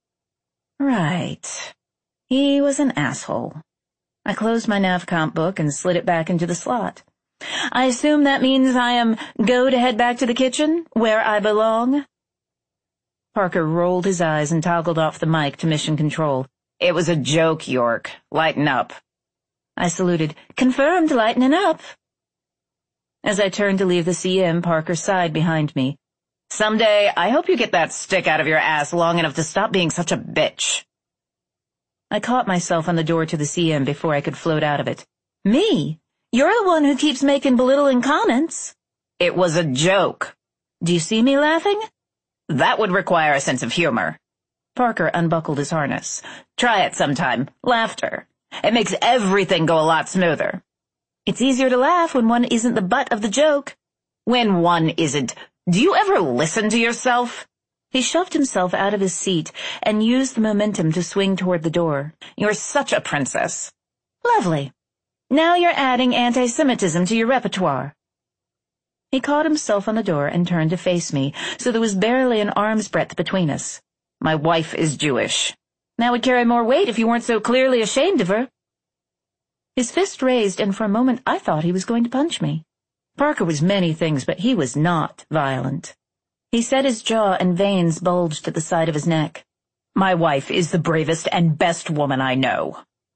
Right. He was an asshole. I closed my NavComp book and slid it back into the slot. I assume that means I am go to head back to the kitchen, where I belong? Parker rolled his eyes and toggled off the mic to Mission Control. It was a joke, York. Lighten up. I saluted. Confirmed, lightening up. As I turned to leave the C M, Parker sighed behind me. Someday, I hope you get that stick out of your ass long enough to stop being such a bitch. I caught myself on the door to the C M before I could float out of it. Me? You're the one who keeps making belittling comments. It was a joke. Do you see me laughing? That would require a sense of humor. Parker unbuckled his harness. Try it sometime. Laughter. It makes everything go a lot smoother. It's easier to laugh when one isn't the butt of the joke. When one isn't. Do you ever listen to yourself? He shoved himself out of his seat and used the momentum to swing toward the door. You're such a princess. Lovely. Now you're adding anti-Semitism to your repertoire. He caught himself on the door and turned to face me, so there was barely an arm's breadth between us. My wife is Jewish. That would carry more weight if you weren't so clearly ashamed of her. His fist raised, and for a moment I thought he was going to punch me. Parker was many things, but he was not violent. He set his jaw and veins bulged at the side of his neck. My wife is the bravest and best woman I know.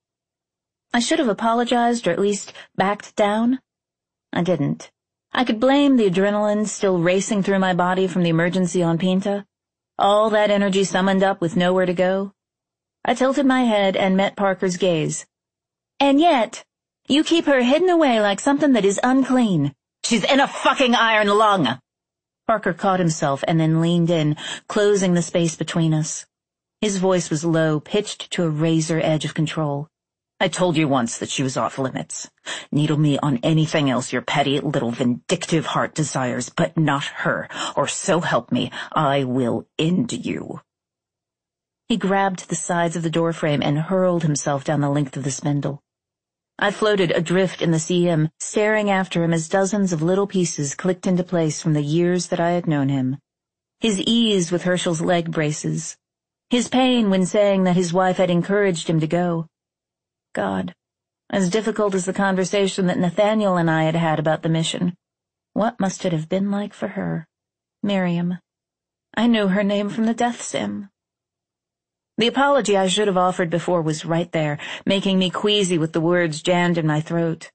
I should have apologized or at least backed down. I didn't. I could blame the adrenaline still racing through my body from the emergency on Pinta. All that energy summoned up with nowhere to go. I tilted my head and met Parker's gaze. And yet, you keep her hidden away like something that is unclean. She's in a fucking iron lung. Parker caught himself and then leaned in, closing the space between us. His voice was low, pitched to a razor edge of control. I told you once that she was off limits. Needle me on anything else your petty little vindictive heart desires, but not her, or so help me, I will end you. He grabbed the sides of the doorframe and hurled himself down the length of the spindle. I floated adrift in the C M, staring after him as dozens of little pieces clicked into place from the years that I had known him. His ease with Herschel's leg braces. His pain when saying that his wife had encouraged him to go. God, as difficult as the conversation that Nathaniel and I had had about the mission, what must it have been like for her? Miriam. I knew her name from the death sim. The apology I should have offered before was right there, making me queasy with the words jammed in my throat.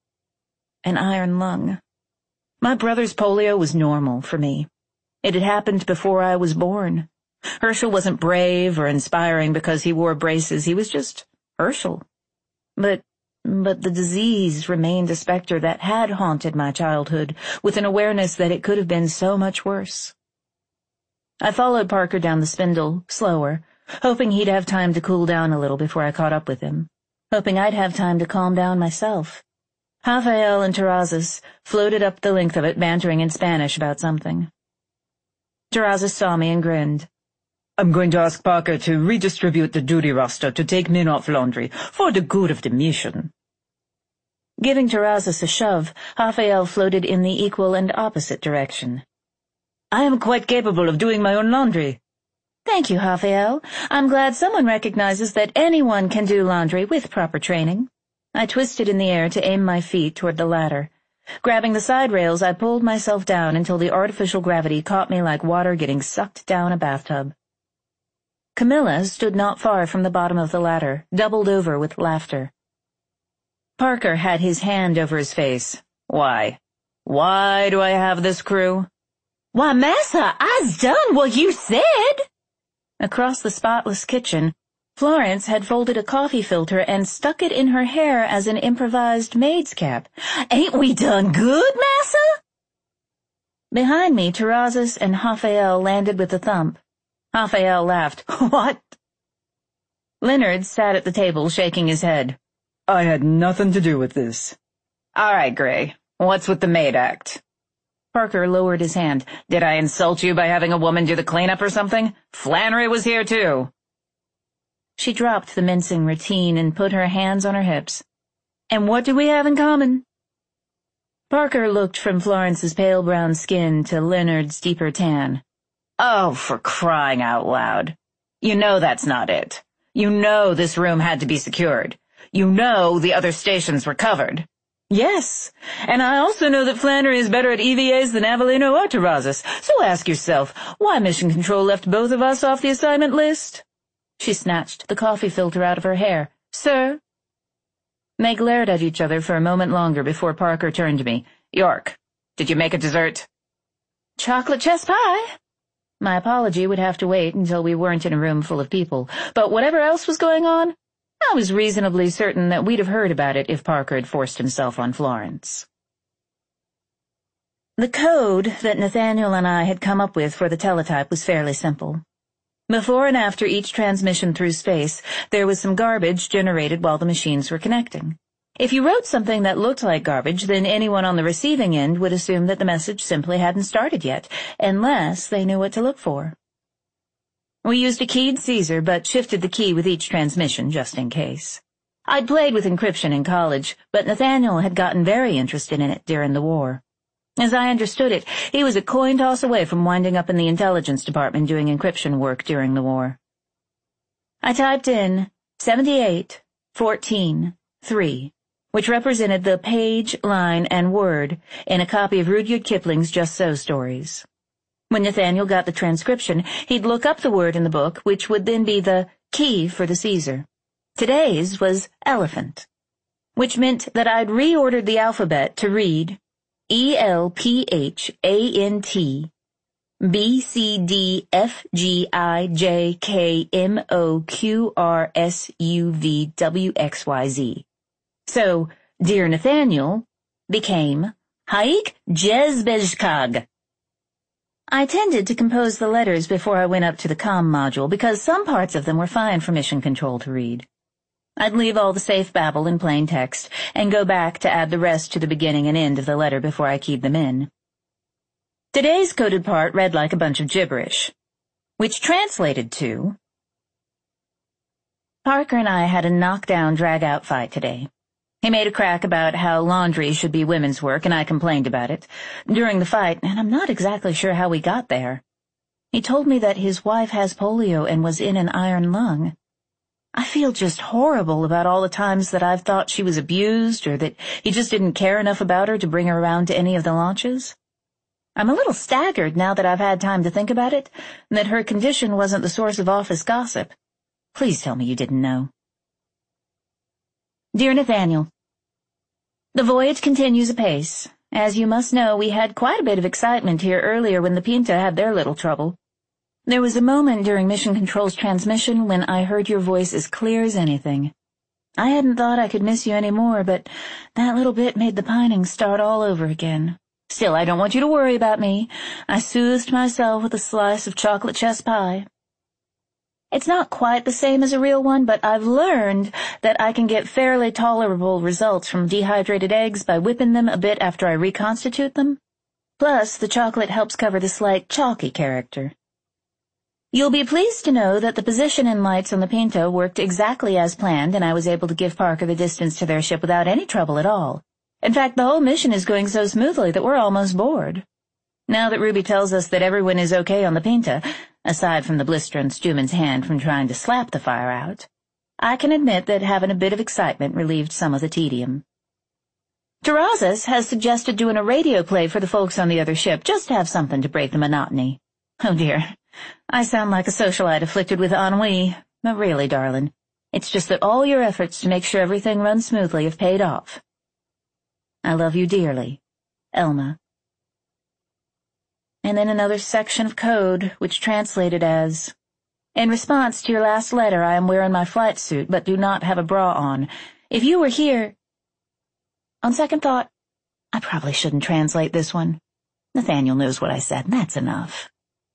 An iron lung. My brother's polio was normal for me. It had happened before I was born. Herschel wasn't brave or inspiring because he wore braces. He was just Herschel. But, but the disease remained a specter that had haunted my childhood, with an awareness that it could have been so much worse. I followed Parker down the spindle, slower, hoping he'd have time to cool down a little before I caught up with him, hoping I'd have time to calm down myself. Raphael and Terrazas floated up the length of it, bantering in Spanish about something. Terrazas saw me and grinned. I'm going to ask Parker to redistribute the duty roster to take men off laundry for the good of the mission. Giving Terrazas a shove, Raphael floated in the equal and opposite direction. I am quite capable of doing my own laundry. Thank you, Raphael. I'm glad someone recognizes that anyone can do laundry with proper training. I twisted in the air to aim my feet toward the ladder. Grabbing the side rails, I pulled myself down until the artificial gravity caught me like water getting sucked down a bathtub. Camilla stood not far from the bottom of the ladder, doubled over with laughter. Parker had his hand over his face. Why? Why do I have this crew? Why, massa, I's done what you said. Across the spotless kitchen, Florence had folded a coffee filter and stuck it in her hair as an improvised maid's cap. Ain't we done good, massa? Behind me, Terrazas and Raphael landed with a thump. Raphael laughed. What? Leonard sat at the table, shaking his head. I had nothing to do with this. All right, Gray. What's with the maid act? Parker lowered his hand. Did I insult you by having a woman do the cleanup or something? Flannery was here, too. She dropped the mincing routine and put her hands on her hips. And what do we have in common? Parker looked from Florence's pale brown skin to Leonard's deeper tan. Oh, for crying out loud. You know that's not it. You know this room had to be secured. You know the other stations were covered. Yes, and I also know that Flannery is better at E V As than Avellino or Terrazas, so ask yourself, why Mission Control left both of us off the assignment list? She snatched the coffee filter out of her hair. Sir? They glared at each other for a moment longer before Parker turned to me. York, did you make a dessert? Chocolate chess pie. My apology would have to wait until we weren't in a room full of people, but whatever else was going on, I was reasonably certain that we'd have heard about it if Parker had forced himself on Florence. The code that Nathaniel and I had come up with for the teletype was fairly simple. Before and after each transmission through space, there was some garbage generated while the machines were connecting. If you wrote something that looked like garbage, then anyone on the receiving end would assume that the message simply hadn't started yet, unless they knew what to look for. We used a keyed Caesar, but shifted the key with each transmission, just in case. I'd played with encryption in college, but Nathaniel had gotten very interested in it during the war. As I understood it, he was a coin toss away from winding up in the intelligence department doing encryption work during the war. I typed in seventy-eight, fourteen, three, which represented the page, line, and word in a copy of Rudyard Kipling's Just So stories. When Nathaniel got the transcription, he'd look up the word in the book, which would then be the key for the Caesar. Today's was elephant, which meant that I'd reordered the alphabet to read E L P H A N T, B C D F G I J K M O Q R S U V W X Y Z. So, Dear Nathaniel became Haik Jezbejkag. I tended to compose the letters before I went up to the comm module because some parts of them were fine for Mission Control to read. I'd leave all the safe babble in plain text and go back to add the rest to the beginning and end of the letter before I keyed them in. Today's coded part read like a bunch of gibberish, which translated to, Parker and I had a knockdown, drag-out fight today. He made a crack about how laundry should be women's work, and I complained about it during the fight, and I'm not exactly sure how we got there. He told me that his wife has polio and was in an iron lung. I feel just horrible about all the times that I've thought she was abused or that he just didn't care enough about her to bring her around to any of the launches. I'm a little staggered now that I've had time to think about it, and that her condition wasn't the source of office gossip. Please tell me you didn't know. Dear Nathaniel, the voyage continues apace. As you must know, we had quite a bit of excitement here earlier when the Pinta had their little trouble. There was a moment during Mission Control's transmission when I heard your voice as clear as anything. I hadn't thought I could miss you any more, but that little bit made the pining start all over again. Still, I don't want you to worry about me. I soothed myself with a slice of chocolate chess pie. It's not quite the same as a real one, but I've learned that I can get fairly tolerable results from dehydrated eggs by whipping them a bit after I reconstitute them. Plus, the chocolate helps cover the slight chalky character. You'll be pleased to know that the position and lights on the Pinta worked exactly as planned, and I was able to give Parker the distance to their ship without any trouble at all. In fact, the whole mission is going so smoothly that we're almost bored. Now that Ruby tells us that everyone is okay on the Pinta, aside from the blister on Stuman's hand from trying to slap the fire out, I can admit that having a bit of excitement relieved some of the tedium. Terrazas has suggested doing a radio play for the folks on the other ship, just to have something to break the monotony. Oh dear, I sound like a socialite afflicted with ennui, but really, darling, it's just that all your efforts to make sure everything runs smoothly have paid off. I love you dearly, Elma. And then another section of code, which translated as, in response to your last letter, I am wearing my flight suit, but do not have a bra on. If you were here... On second thought, I probably shouldn't translate this one. Nathaniel knows what I said, and that's enough.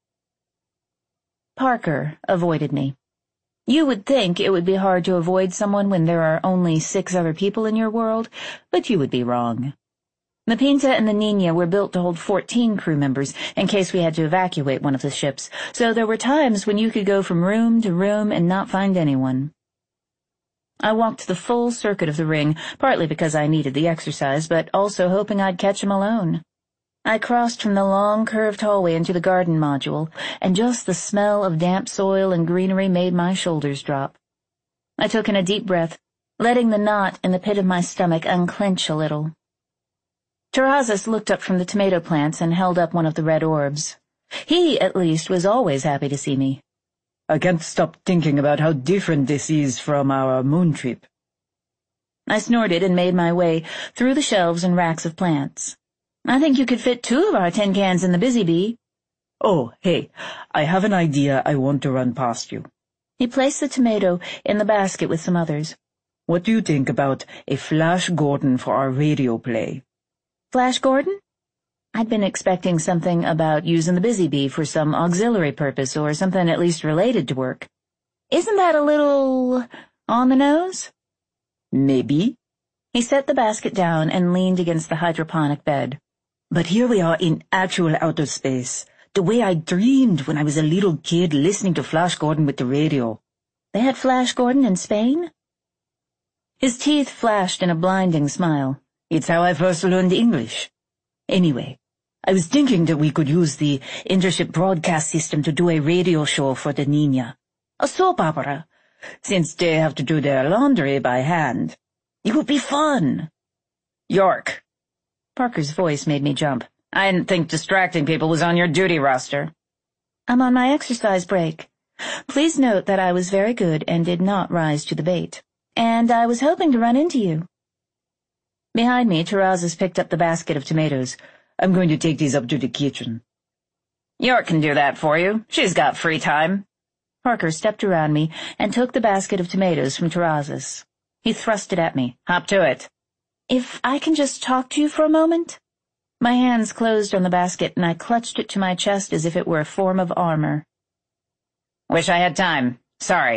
Parker avoided me. You would think it would be hard to avoid someone when there are only six other people in your world, but you would be wrong. The Pinta and the Nina were built to hold fourteen crew members in case we had to evacuate one of the ships, so there were times when you could go from room to room and not find anyone. I walked the full circuit of the ring, partly because I needed the exercise, but also hoping I'd catch him alone. I crossed from the long, curved hallway into the garden module, and just the smell of damp soil and greenery made my shoulders drop. I took in a deep breath, letting the knot in the pit of my stomach unclench a little. Terrazas looked up from the tomato plants and held up one of the red orbs. He, at least, was always happy to see me. I can't stop thinking about how different this is from our moon trip. I snorted and made my way through the shelves and racks of plants. I think you could fit two of our tin cans in the Busy Bee. Oh, hey, I have an idea I want to run past you. He placed the tomato in the basket with some others. What do you think about a Flash Gordon for our radio play? Flash Gordon? I'd been expecting something about using the Busy Bee for some auxiliary purpose or something at least related to work. Isn't that a little on the nose? Maybe. He set the basket down and leaned against the hydroponic bed. But here we are in actual outer space, the way I dreamed when I was a little kid listening to Flash Gordon with the radio. They had Flash Gordon in Spain? His teeth flashed in a blinding smile. It's how I first learned English. Anyway, I was thinking that we could use the intership broadcast system to do a radio show for the Nina. A soap opera, since they have to do their laundry by hand. It would be fun. York. Parker's voice made me jump. I didn't think distracting people was on your duty roster. I'm on my exercise break. Please note that I was very good and did not rise to the bait. And I was hoping to run into you. Behind me, Terrazas picked up the basket of tomatoes. I'm going to take these up to the kitchen. York can do that for you. She's got free time. Parker stepped around me and took the basket of tomatoes from Terrazas. He thrust it at me. Hop to it. If I can just talk to you for a moment? My hands closed on the basket, and I clutched it to my chest as if it were a form of armor. Wish I had time. Sorry.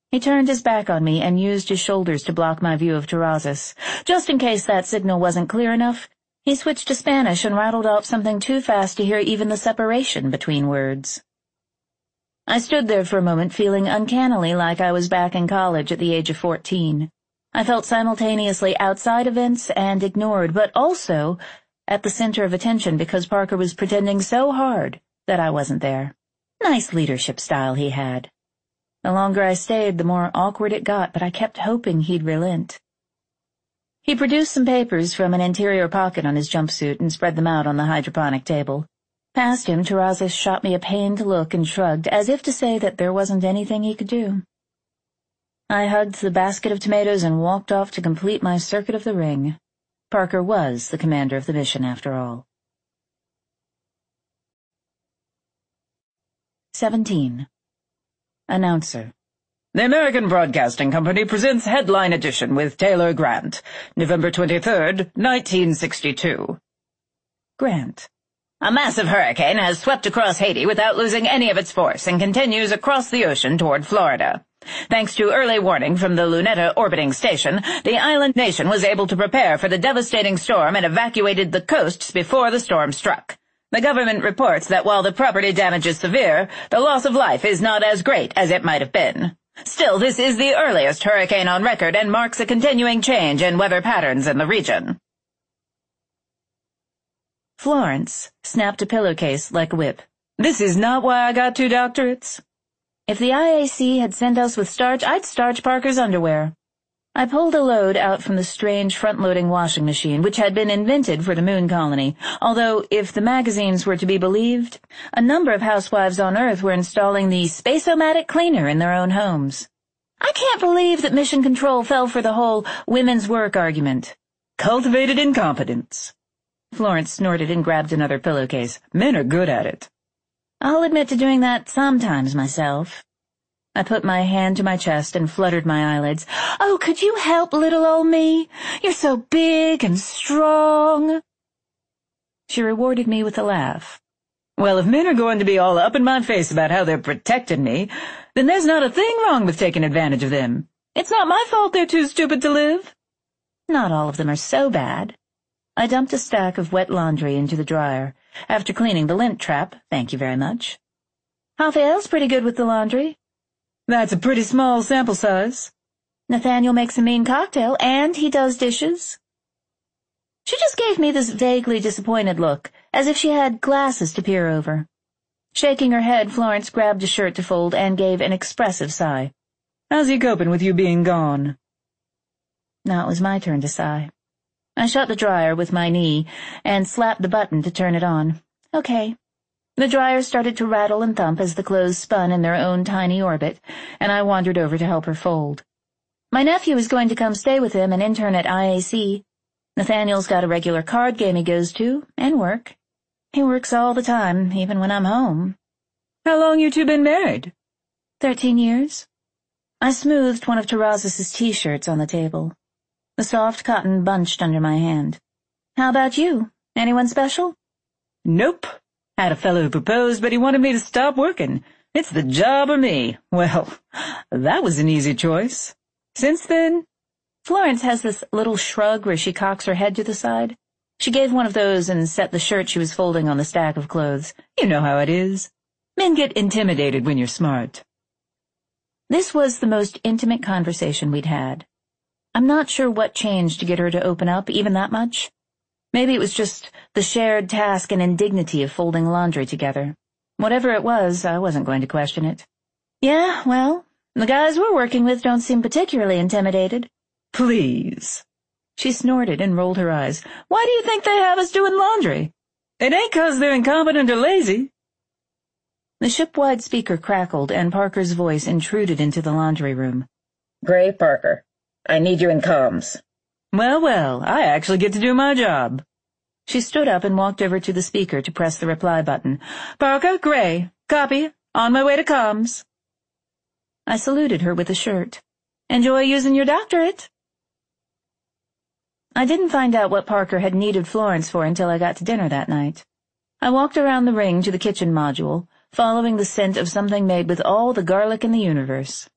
He turned his back on me and used his shoulders to block my view of Terrazas. Just in case that signal wasn't clear enough, he switched to Spanish and rattled off something too fast to hear even the separation between words. I stood there for a moment, feeling uncannily like I was back in college at the age of fourteen. I felt simultaneously outside events and ignored, but also at the center of attention because Parker was pretending so hard that I wasn't there. Nice leadership style he had. The longer I stayed, the more awkward it got, but I kept hoping he'd relent. He produced some papers from an interior pocket on his jumpsuit and spread them out on the hydroponic table. Past him, Terrazas shot me a pained look and shrugged, as if to say that there wasn't anything he could do. I hugged the basket of tomatoes and walked off to complete my circuit of the ring. Parker was the commander of the mission, after all. Seventeen. Announcer. The American Broadcasting Company presents Headline Edition with Taylor Grant, November twenty-third, nineteen sixty-two. Grant. A massive hurricane has swept across Haiti without losing any of its force and continues across the ocean toward Florida. Thanks to early warning from the Luneta orbiting station, the island nation was able to prepare for the devastating storm and evacuated the coasts before the storm struck. The government reports that while the property damage is severe, the loss of life is not as great as it might have been. Still, this is the earliest hurricane on record and marks a continuing change in weather patterns in the region. Florence snapped a pillowcase like a whip. This is not why I got two doctorates. If the I A C had sent us with starch, I'd starch Parker's underwear. I pulled a load out from the strange front-loading washing machine, which had been invented for the moon colony, although, if the magazines were to be believed, a number of housewives on Earth were installing the Space-O-Matic cleaner in their own homes. I can't believe that Mission Control fell for the whole women's work argument. Cultivated incompetence. Florence snorted and grabbed another pillowcase. Men are good at it. I'll admit to doing that sometimes myself. I put my hand to my chest and fluttered my eyelids. Oh, could you help, little old me? You're so big and strong. She rewarded me with a laugh. Well, if men are going to be all up in my face about how they're protecting me, then there's not a thing wrong with taking advantage of them. It's not my fault they're too stupid to live. Not all of them are so bad. I dumped a stack of wet laundry into the dryer, after cleaning the lint trap, thank you very much. Raphael's pretty good with the laundry. That's a pretty small sample size. Nathaniel makes a mean cocktail, and he does dishes. She just gave me this vaguely disappointed look, as if she had glasses to peer over. Shaking her head, Florence grabbed a shirt to fold and gave an expressive sigh. How's he coping with you being gone? Now it was my turn to sigh. I shut the dryer with my knee and slapped the button to turn it on. Okay. The dryer started to rattle and thump as the clothes spun in their own tiny orbit, and I wandered over to help her fold. My nephew is going to come stay with him and intern at I A C. Nathaniel's got a regular card game he goes to, and work. He works all the time, even when I'm home. How long you two been married? Thirteen years. I smoothed one of Terrazas' T-shirts on the table. The soft cotton bunched under my hand. How about you? Anyone special? Nope. Had a fellow who proposed, but he wanted me to stop working. It's the job or me. Well, that was an easy choice. Since then, Florence has this little shrug where she cocks her head to the side. She gave one of those and set the shirt she was folding on the stack of clothes. You know how it is. Men get intimidated when you're smart. This was the most intimate conversation we'd had. I'm not sure what changed to get her to open up even that much. Maybe it was just the shared task and indignity of folding laundry together. Whatever it was, I wasn't going to question it. Yeah, well, the guys we're working with don't seem particularly intimidated. Please. She snorted and rolled her eyes. Why do you think they have us doing laundry? It ain't 'cause they're incompetent or lazy. The ship-wide speaker crackled, and Parker's voice intruded into the laundry room. Gray Parker, I need you in comms. Well, well, I actually get to do my job. She stood up and walked over to the speaker to press the reply button. Parker, Gray, copy, on my way to comms. I saluted her with a shirt. Enjoy using your doctorate. I didn't find out what Parker had needed Florence for until I got to dinner that night. I walked around the ring to the kitchen module, following the scent of something made with all the garlic in the universe.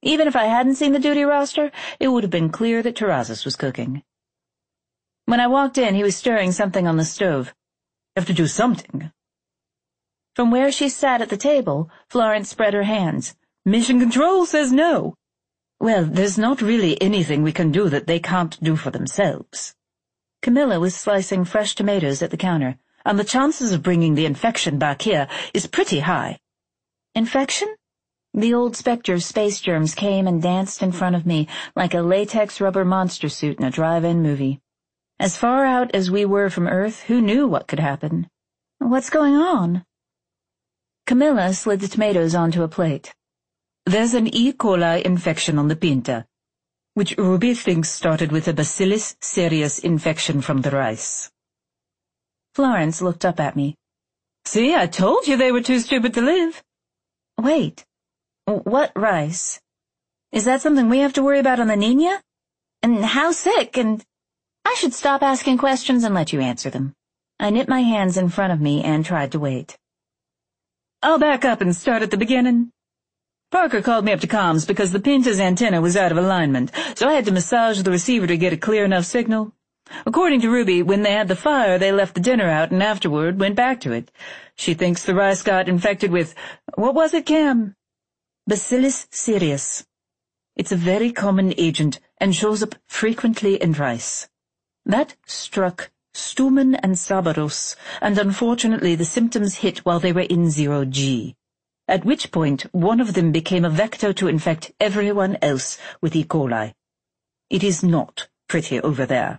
Even if I hadn't seen the duty roster, it would have been clear that Terrazas was cooking. When I walked in, he was stirring something on the stove. "Have to do something." From where she sat at the table, Florence spread her hands. "Mission Control says no." "Well, there's not really anything we can do that they can't do for themselves." Camilla was slicing fresh tomatoes at the counter, "and the chances of bringing the infection back here is pretty high." Infection? The old specter of space germs came and danced in front of me like a latex rubber monster suit in a drive-in movie. As far out as we were from Earth, who knew what could happen? "What's going on?" Camilla slid the tomatoes onto a plate. "There's an E. coli infection on the Pinta, which Ruby thinks started with a Bacillus cereus infection from the rice." Florence looked up at me. "See, I told you they were too stupid to live." "Wait. What rice? Is that something we have to worry about on the Niña? And how sick, and—" I should stop asking questions and let you answer them. I knit my hands in front of me and tried to wait. "I'll back up and start at the beginning. Parker called me up to comms because the Pinta's antenna was out of alignment, so I had to massage the receiver to get a clear enough signal. According to Ruby, when they had the fire, they left the dinner out and afterward went back to it. She thinks the rice got infected with, what was it, Cam? Bacillus cereus. It's a very common agent and shows up frequently in rice. That struck Stuman and Sabaros, and unfortunately the symptoms hit while they were in zero G, at which point one of them became a vector to infect everyone else with E. coli. It is not pretty over there."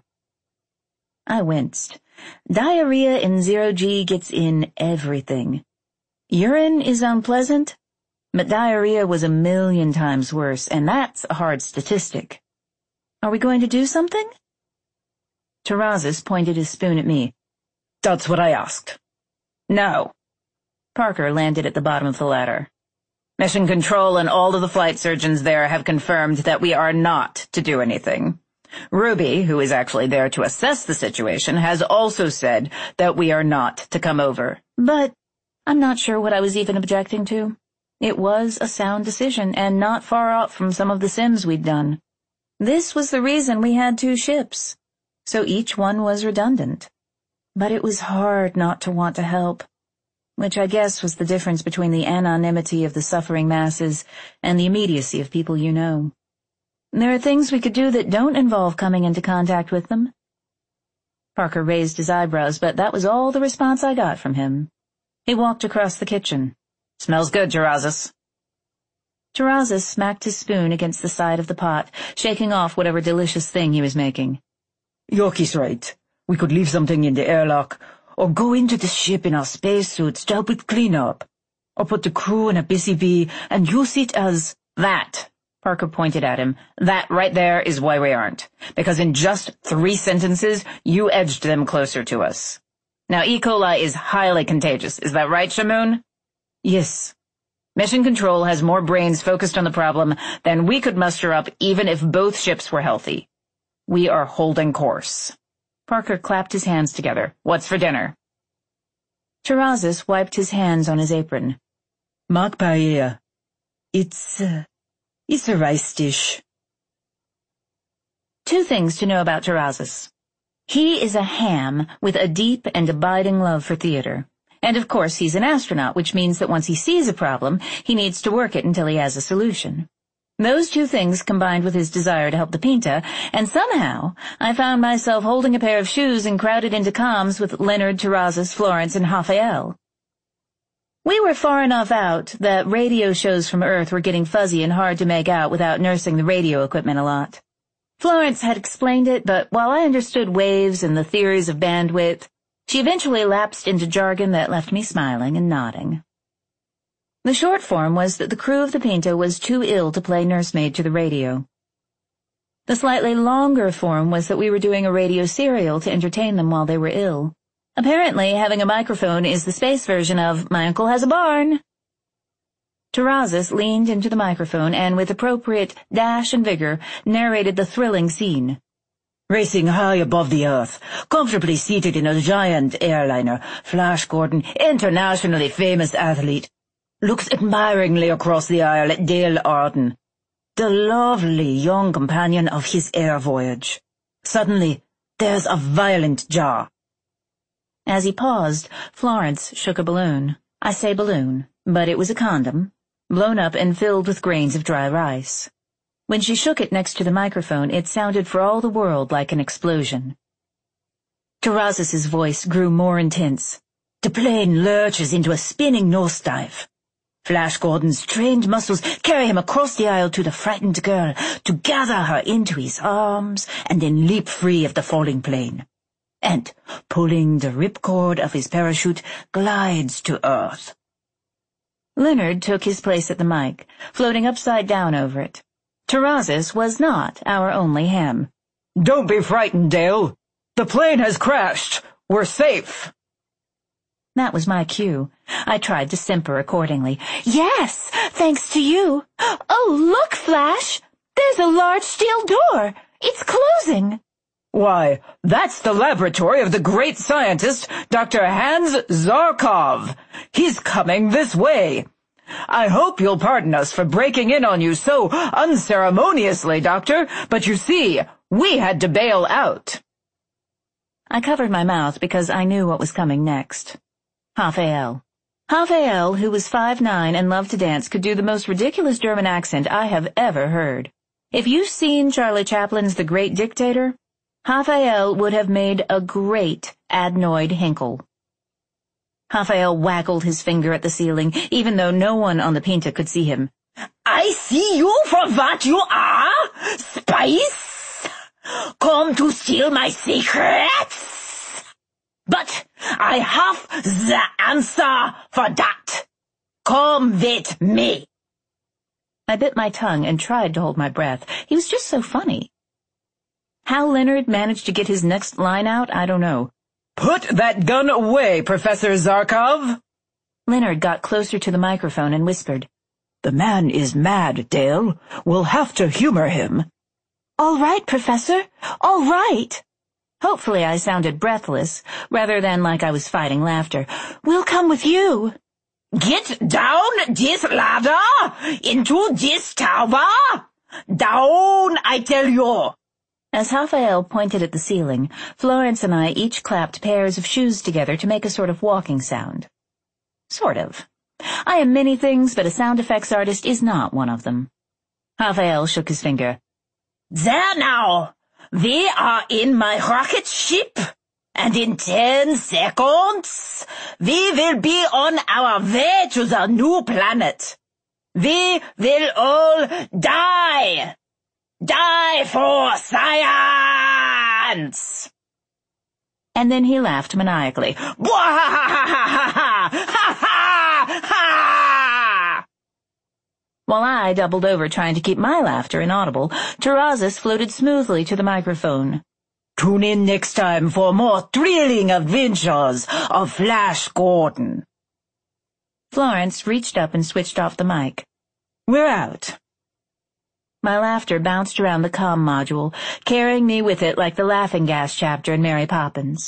I winced. Diarrhea in zero G gets in everything. Urine is unpleasant, but diarrhea was a million times worse, and that's a hard statistic. "Are we going to do something?" Terrazas pointed his spoon at me. "That's what I asked." "No." Parker landed at the bottom of the ladder. "Mission Control and all of the flight surgeons there have confirmed that we are not to do anything. Ruby, who is actually there to assess the situation, has also said that we are not to come over." But I'm not sure what I was even objecting to. It was a sound decision, and not far off from some of the sims we'd done. This was the reason we had two ships, so each one was redundant. But it was hard not to want to help, which I guess was the difference between the anonymity of the suffering masses and the immediacy of people you know. There are things we could do that don't involve coming into contact with them. Parker raised his eyebrows, but that was all the response I got from him. He walked across the kitchen. "Smells good, Terrazas." Terrazas smacked his spoon against the side of the pot, shaking off whatever delicious thing he was making. "Yorkie's right. We could leave something in the airlock, or go into the ship in our spacesuits to help with cleanup, or put the crew in a busy bee and use it as—" "That," Parker pointed at him, "that right there is why we aren't, because in just three sentences you edged them closer to us. Now E. coli is highly contagious, is that right, Shamoon?" "Yes." "Mission Control has more brains focused on the problem than we could muster up even if both ships were healthy. We are holding course." Parker clapped his hands together. "What's for dinner?" Terrazas wiped his hands on his apron. "Mac paella. It's, uh, it's a rice dish." Two things to know about Terrazas. He is a ham with a deep and abiding love for theater. And of course he's an astronaut, which means that once he sees a problem, he needs to work it until he has a solution. Those two things combined with his desire to help the Pinta, and somehow I found myself holding a pair of shoes and crowded into comms with Leonard, Terrazas, Florence, and Raphael. We were far enough out that radio shows from Earth were getting fuzzy and hard to make out without nursing the radio equipment a lot. Florence had explained it, but while I understood waves and the theories of bandwidth, she eventually lapsed into jargon that left me smiling and nodding. The short form was that the crew of the Pinta was too ill to play nursemaid to the radio. The slightly longer form was that we were doing a radio serial to entertain them while they were ill. Apparently, having a microphone is the space version of "My Uncle Has a Barn." Terrazas leaned into the microphone and, with appropriate dash and vigor, narrated the thrilling scene. "Racing high above the Earth, comfortably seated in a giant airliner, Flash Gordon, internationally famous athlete, looks admiringly across the aisle at Dale Arden. the lovely young companion of his air voyage. Suddenly, there's a violent jar. As he paused, Florence shook a balloon. I say balloon, but it was a condom, blown up and filled with grains of dry rice. When she shook it next to the microphone, it sounded for all the world like an explosion. Terrazas's voice grew more intense. The plane lurches into a spinning nosedive. Flash Gordon's trained muscles carry him across the aisle to the frightened girl to gather her into his arms and then leap free of the falling plane. And, pulling the ripcord of his parachute, glides to Earth. Leonard took his place at the mic, floating upside down over it. Terrazas was not our only ham. Don't be frightened, Dale. The plane has crashed. We're safe. That was my cue. I tried to simper accordingly. Yes, thanks to you. Oh, look, Flash. There's a large steel door. It's closing. Why, that's the laboratory of the great scientist, Doctor Hans Zarkov. He's coming this way. I hope you'll pardon us for breaking in on you so unceremoniously, Doctor, but you see, we had to bail out. I covered my mouth because I knew what was coming next. Raphael. Raphael, who was five nine and loved to dance, could do the most ridiculous German accent I have ever heard. If you've seen Charlie Chaplin's The Great Dictator, Raphael would have made a great adenoid Hinkle. Raphael waggled his finger at the ceiling, even though no one on the Pinta could see him. I see you for what you are, spice. Come to steal my secrets. But I have the answer for that. Come with me. I bit my tongue and tried to hold my breath. He was just so funny. How Leonard managed to get his next line out, I don't know. Put that gun away, Professor Zarkov. Leonard got closer to the microphone and whispered, The man is mad, Dale. We'll have to humor him. All right, Professor. All right. Hopefully I sounded breathless, rather than like I was fighting laughter. We'll come with you. Get down this ladder into this tower. Down, I tell you. As Raphael pointed at the ceiling, Florence and I each clapped pairs of shoes together to make a sort of walking sound. Sort of. I am many things, but a sound effects artist is not one of them. Raphael shook his finger. There now. We are in my rocket ship, and in ten seconds, we will be on our way to the new planet. We will all die. Die for science! And then he laughed maniacally. While I doubled over trying to keep my laughter inaudible, Terrazas floated smoothly to the microphone. Tune in next time for more thrilling adventures of Flash Gordon. Florence reached up and switched off the mic. We're out. My laughter bounced around the comm module, carrying me with it like the laughing gas chapter in Mary Poppins.